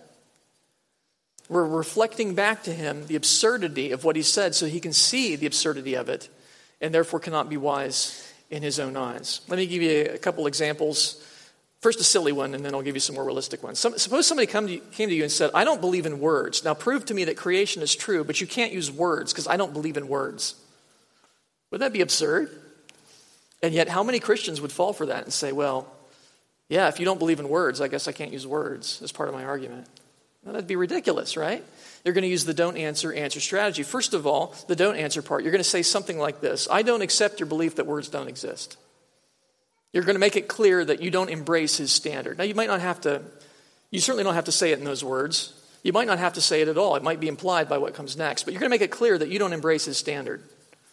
We're reflecting back to him the absurdity of what he said so he can see the absurdity of it and therefore cannot be wise in his own eyes. Let me give you a couple examples. First, a silly one, and then I'll give you some more realistic ones. Some, suppose somebody come to you, came to you and said, I don't believe in words. Now, prove to me that creation is true, but you can't use words because I don't believe in words. Would that be absurd? And yet, how many Christians would fall for that and say, well, yeah, if you don't believe in words, I guess I can't use words as part of my argument. Now, that'd be ridiculous, right? You're going to use the don't answer, answer strategy. First of all, the don't answer part, you're going to say something like this. I don't accept your belief that words don't exist. You're going to make it clear that you don't embrace his standard. Now, you might not have to, you certainly don't have to say it in those words. You might not have to say it at all. It might be implied by what comes next. But you're going to make it clear that you don't embrace his standard.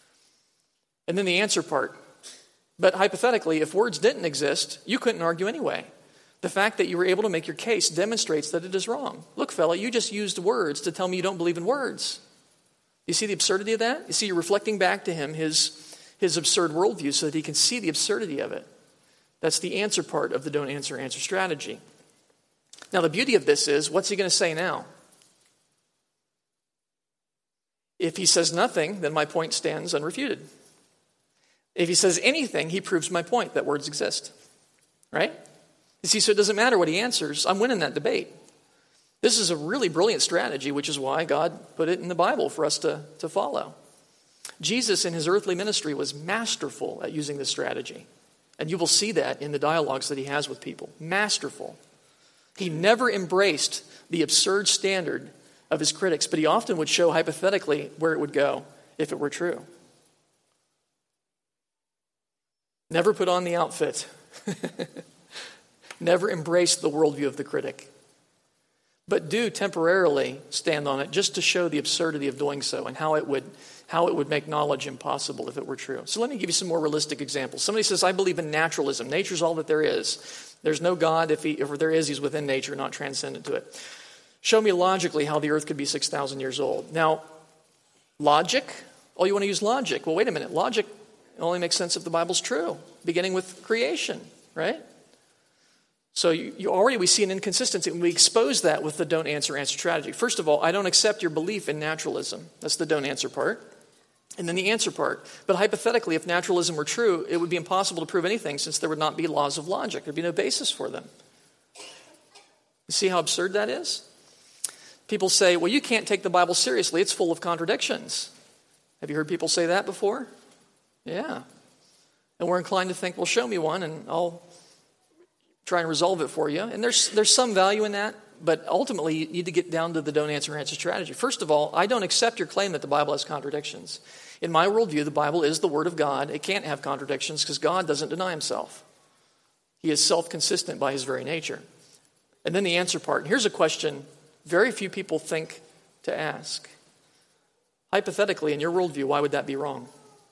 And then the answer part. But hypothetically, if words didn't exist, you couldn't argue anyway. The fact that you were able to make your case demonstrates that it is wrong. Look, fella, you just used words to tell me you don't believe in words. You see the absurdity of that? You see, you're reflecting back to him his, his absurd worldview so that he can see the absurdity of it. That's the answer part of the don't answer, answer strategy. Now, the beauty of this is, what's he going to say now? If he says nothing, then my point stands unrefuted. If he says anything, he proves my point that words exist. Right? You see, so it doesn't matter what he answers. I'm winning that debate. This is a really brilliant strategy, which is why God put it in the Bible for us to, to follow. Jesus in his earthly ministry was masterful at using this strategy. And you will see that in the dialogues that he has with people. Masterful. He never embraced the absurd standard of his critics, but he often would show hypothetically where it would go if it were true. Never put on the outfit. Never embraced the worldview of the critic. But do temporarily stand on it just to show the absurdity of doing so and how it would how it would make knowledge impossible if it were true. So let me give you some more realistic examples. Somebody says, I believe in naturalism. Nature's all that there is. There's no God. If, he, if there is, he's within nature, not transcendent to it. Show me logically how the earth could be six thousand years old. Now, logic? Oh, you want to use logic? Well, wait a minute. Logic only makes sense if the Bible's true, beginning with creation, right? So you, you already, we see an inconsistency, and we expose that with the don't answer, answer strategy. First of all, I don't accept your belief in naturalism. That's the don't answer part. And then the answer part. But hypothetically, if naturalism were true, it would be impossible to prove anything since there would not be laws of logic. There'd be no basis for them. You see how absurd that is? People say, well, you can't take the Bible seriously. It's full of contradictions. Have you heard people say that before? Yeah. And we're inclined to think, well, show me one and I'll try and resolve it for you. And there's there's some value in that, but ultimately you need to get down to the don't answer, answer strategy. First of all, I don't accept your claim that the Bible has contradictions. In my worldview, the Bible is the Word of God. It can't have contradictions because God doesn't deny himself. He is self-consistent by his very nature. And then the answer part. And here's a question very few people think to ask. Hypothetically, in your worldview, why would that be wrong?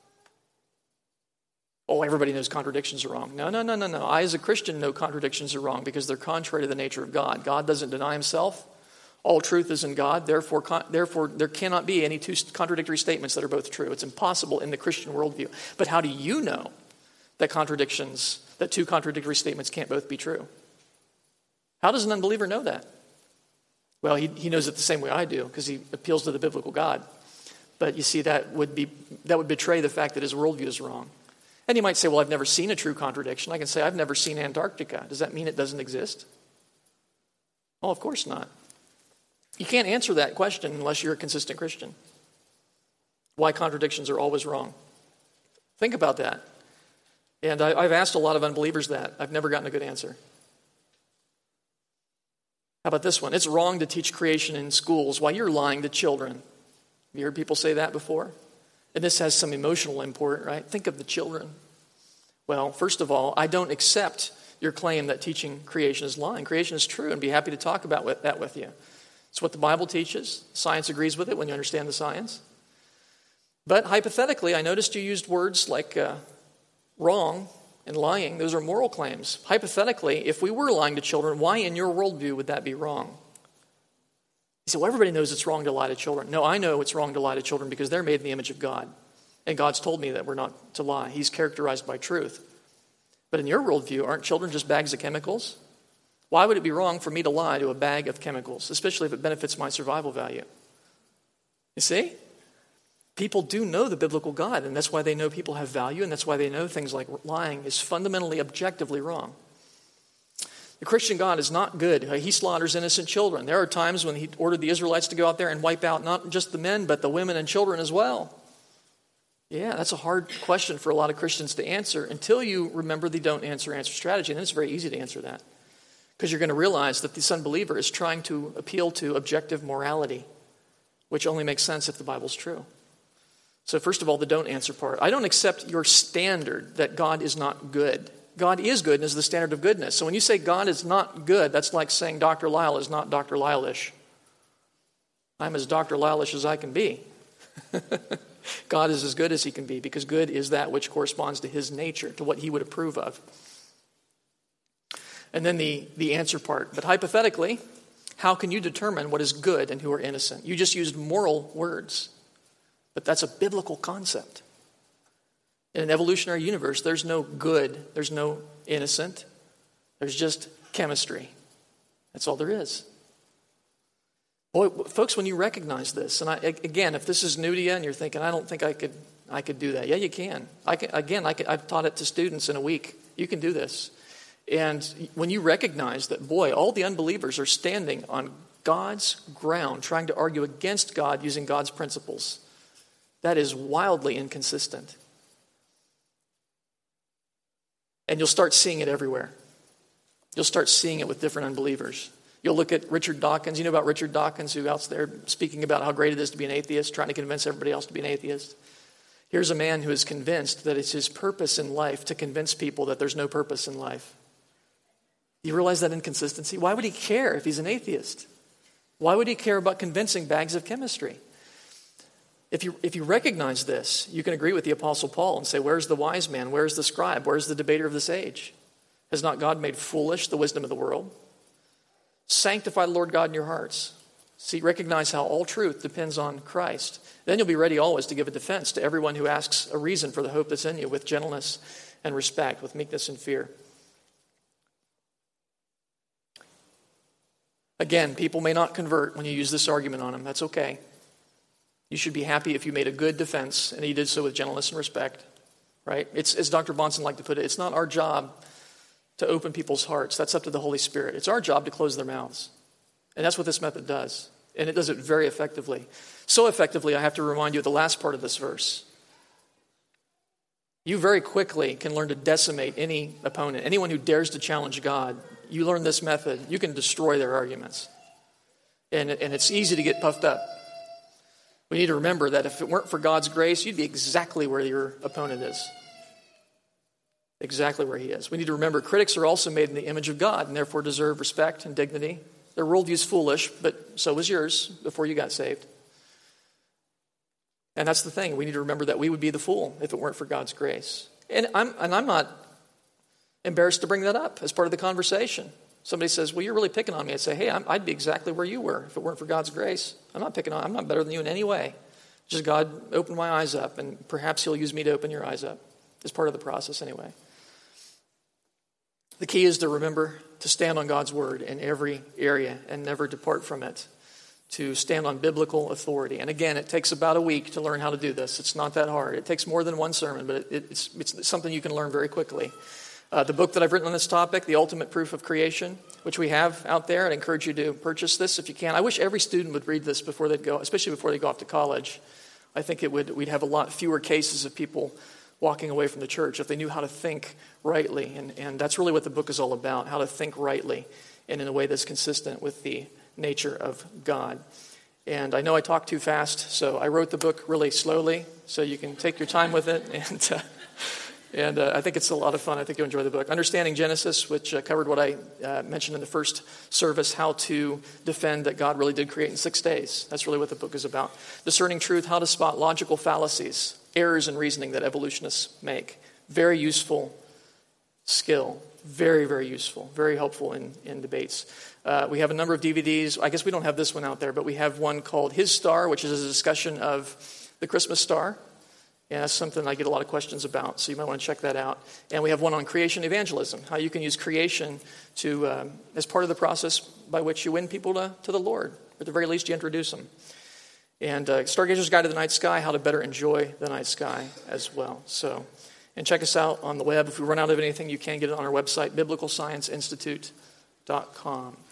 Oh, everybody knows contradictions are wrong. No, no, no, no, no. I, as a Christian, know contradictions are wrong because they're contrary to the nature of God. God doesn't deny himself. All truth is in God. Therefore, con- therefore, there cannot be any two contradictory statements that are both true. It's impossible in the Christian worldview. But how do you know that contradictions, that two contradictory statements can't both be true? How does an unbeliever know that? Well, he, he knows it the same way I do because he appeals to the biblical God. But you see, that would be that would betray the fact that his worldview is wrong. And you might say, well, I've never seen a true contradiction. I can say, I've never seen Antarctica. Does that mean it doesn't exist? Oh, of course not. You can't answer that question unless you're a consistent Christian. Why contradictions are always wrong. Think about that. And I, I've asked a lot of unbelievers that. I've never gotten a good answer. How about this one? It's wrong to teach creation in schools. Why, you're lying to children. Have you heard people say that before? And this has some emotional import, right? Think of the children. Well, first of all, I don't accept your claim that teaching creation is lying. Creation is true, and be happy to talk about that with you. It's what the Bible teaches. Science agrees with it when you understand the science. But hypothetically, I noticed you used words like uh, wrong and lying. Those are moral claims. Hypothetically, if we were lying to children, why in your worldview would that be wrong? You say, well, everybody knows it's wrong to lie to children. No, I know it's wrong to lie to children because they're made in the image of God. And God's told me that we're not to lie. He's characterized by truth. But in your worldview, aren't children just bags of chemicals? Why would it be wrong for me to lie to a bag of chemicals, especially if it benefits my survival value? You see? People do know the biblical God, and that's why they know people have value, and that's why they know things like lying is fundamentally, objectively wrong. The Christian God is not good. He slaughters innocent children. There are times when he ordered the Israelites to go out there and wipe out not just the men, but the women and children as well. Yeah, that's a hard question for a lot of Christians to answer until you remember the don't answer, answer strategy. And then it's very easy to answer that because you're going to realize that this unbeliever is trying to appeal to objective morality, which only makes sense if the Bible's true. So first of all, the don't answer part. I don't accept your standard that God is not good. God is good and is the standard of goodness. So when you say God is not good, that's like saying Doctor Lyle is not Doctor Lyle-ish. I'm as Doctor Lyle-ish as I can be. God is as good as he can be because good is that which corresponds to his nature, to what he would approve of. And then the, the answer part. But hypothetically, how can you determine what is good and who are innocent? You just used moral words. But that's a biblical concept. In an evolutionary universe, there's no good, there's no innocent, there's just chemistry. That's all there is. Boy, folks, when you recognize this, and I, again, if this is new to you and you're thinking, I don't think I could I could do that. Yeah, you can. I can again, I can, I've taught it to students in a week. You can do this. And when you recognize that, boy, all the unbelievers are standing on God's ground, trying to argue against God using God's principles. That is wildly inconsistent. And you'll start seeing it everywhere. You'll start seeing it with different unbelievers. You'll look at Richard Dawkins. You know about Richard Dawkins, who out there speaking about how great it is to be an atheist, trying to convince everybody else to be an atheist. Here's a man who is convinced that it's his purpose in life to convince people that there's no purpose in life. You realize that inconsistency? Why would he care if he's an atheist? Why would he care about convincing bags of chemistry? If you, if you recognize this, you can agree with the Apostle Paul and say, where's the wise man? Where's the scribe? Where's the debater of this age? Has not God made foolish the wisdom of the world? Sanctify the Lord God in your hearts. See, recognize how all truth depends on Christ. Then you'll be ready always to give a defense to everyone who asks a reason for the hope that's in you with gentleness and respect, with meekness and fear. Again, people may not convert when you use this argument on them. That's okay. You should be happy if you made a good defense and he did so with gentleness and respect, right? It's, as Doctor Bahnsen liked to put it, it's not our job to open people's hearts. That's up to the Holy Spirit. It's our job to close their mouths. And that's what this method does. And it does it very effectively. So effectively, I have to remind you of the last part of this verse. You very quickly can learn to decimate any opponent. Anyone who dares to challenge God, you learn this method, you can destroy their arguments. And, and it's easy to get puffed up. We need to remember that if it weren't for God's grace, you'd be exactly where your opponent is. Exactly where he is. We need to remember critics are also made in the image of God and therefore deserve respect and dignity. Their worldview's foolish, but so was yours before you got saved. And that's the thing. We need to remember that we would be the fool if it weren't for God's grace. And I'm, and I'm not embarrassed to bring that up as part of the conversation. Somebody says, well, you're really picking on me. I'd say, hey, I'm, I'd be exactly where you were if it weren't for God's grace. I'm not picking on, I'm not better than you in any way. Just God opened my eyes up, and perhaps he'll use me to open your eyes up. It's part of the process anyway. The key is to remember to stand on God's word in every area and never depart from it. To stand on biblical authority. And again, it takes about a week to learn how to do this. It's not that hard. It takes more than one sermon, but it, it's, it's something you can learn very quickly. Uh, the book that I've written on this topic, The Ultimate Proof of Creation, which we have out there, I'd encourage you to purchase this if you can. I wish every student would read this before they'd go, especially before they go off to college. I think it would we'd have a lot fewer cases of people walking away from the church if they knew how to think rightly. And, and that's really what the book is all about, how to think rightly and in a way that's consistent with the nature of God. And I know I talk too fast, so I wrote the book really slowly, so you can take your time with it. And uh, and uh, I think it's a lot of fun. I think you'll enjoy the book. Understanding Genesis, which uh, covered what I uh, mentioned in the first service, how to defend that God really did create in six days. That's really what the book is about. Discerning Truth, how to spot logical fallacies, errors in reasoning that evolutionists make. Very useful skill. Very, very useful. Very helpful in, in debates. Uh, we have a number of D V Ds. I guess we don't have this one out there, but we have one called His Star, which is a discussion of the Christmas star. And that's something I get a lot of questions about, so you might want to check that out. And we have one on creation evangelism, how you can use creation to um, as part of the process by which you win people to, to the Lord. Or at the very least, you introduce them. And uh, Stargazer's Guide to the Night Sky, how to better enjoy the night sky as well. So, and check us out on the web. If we run out of anything, you can get it on our website, biblical science institute dot com.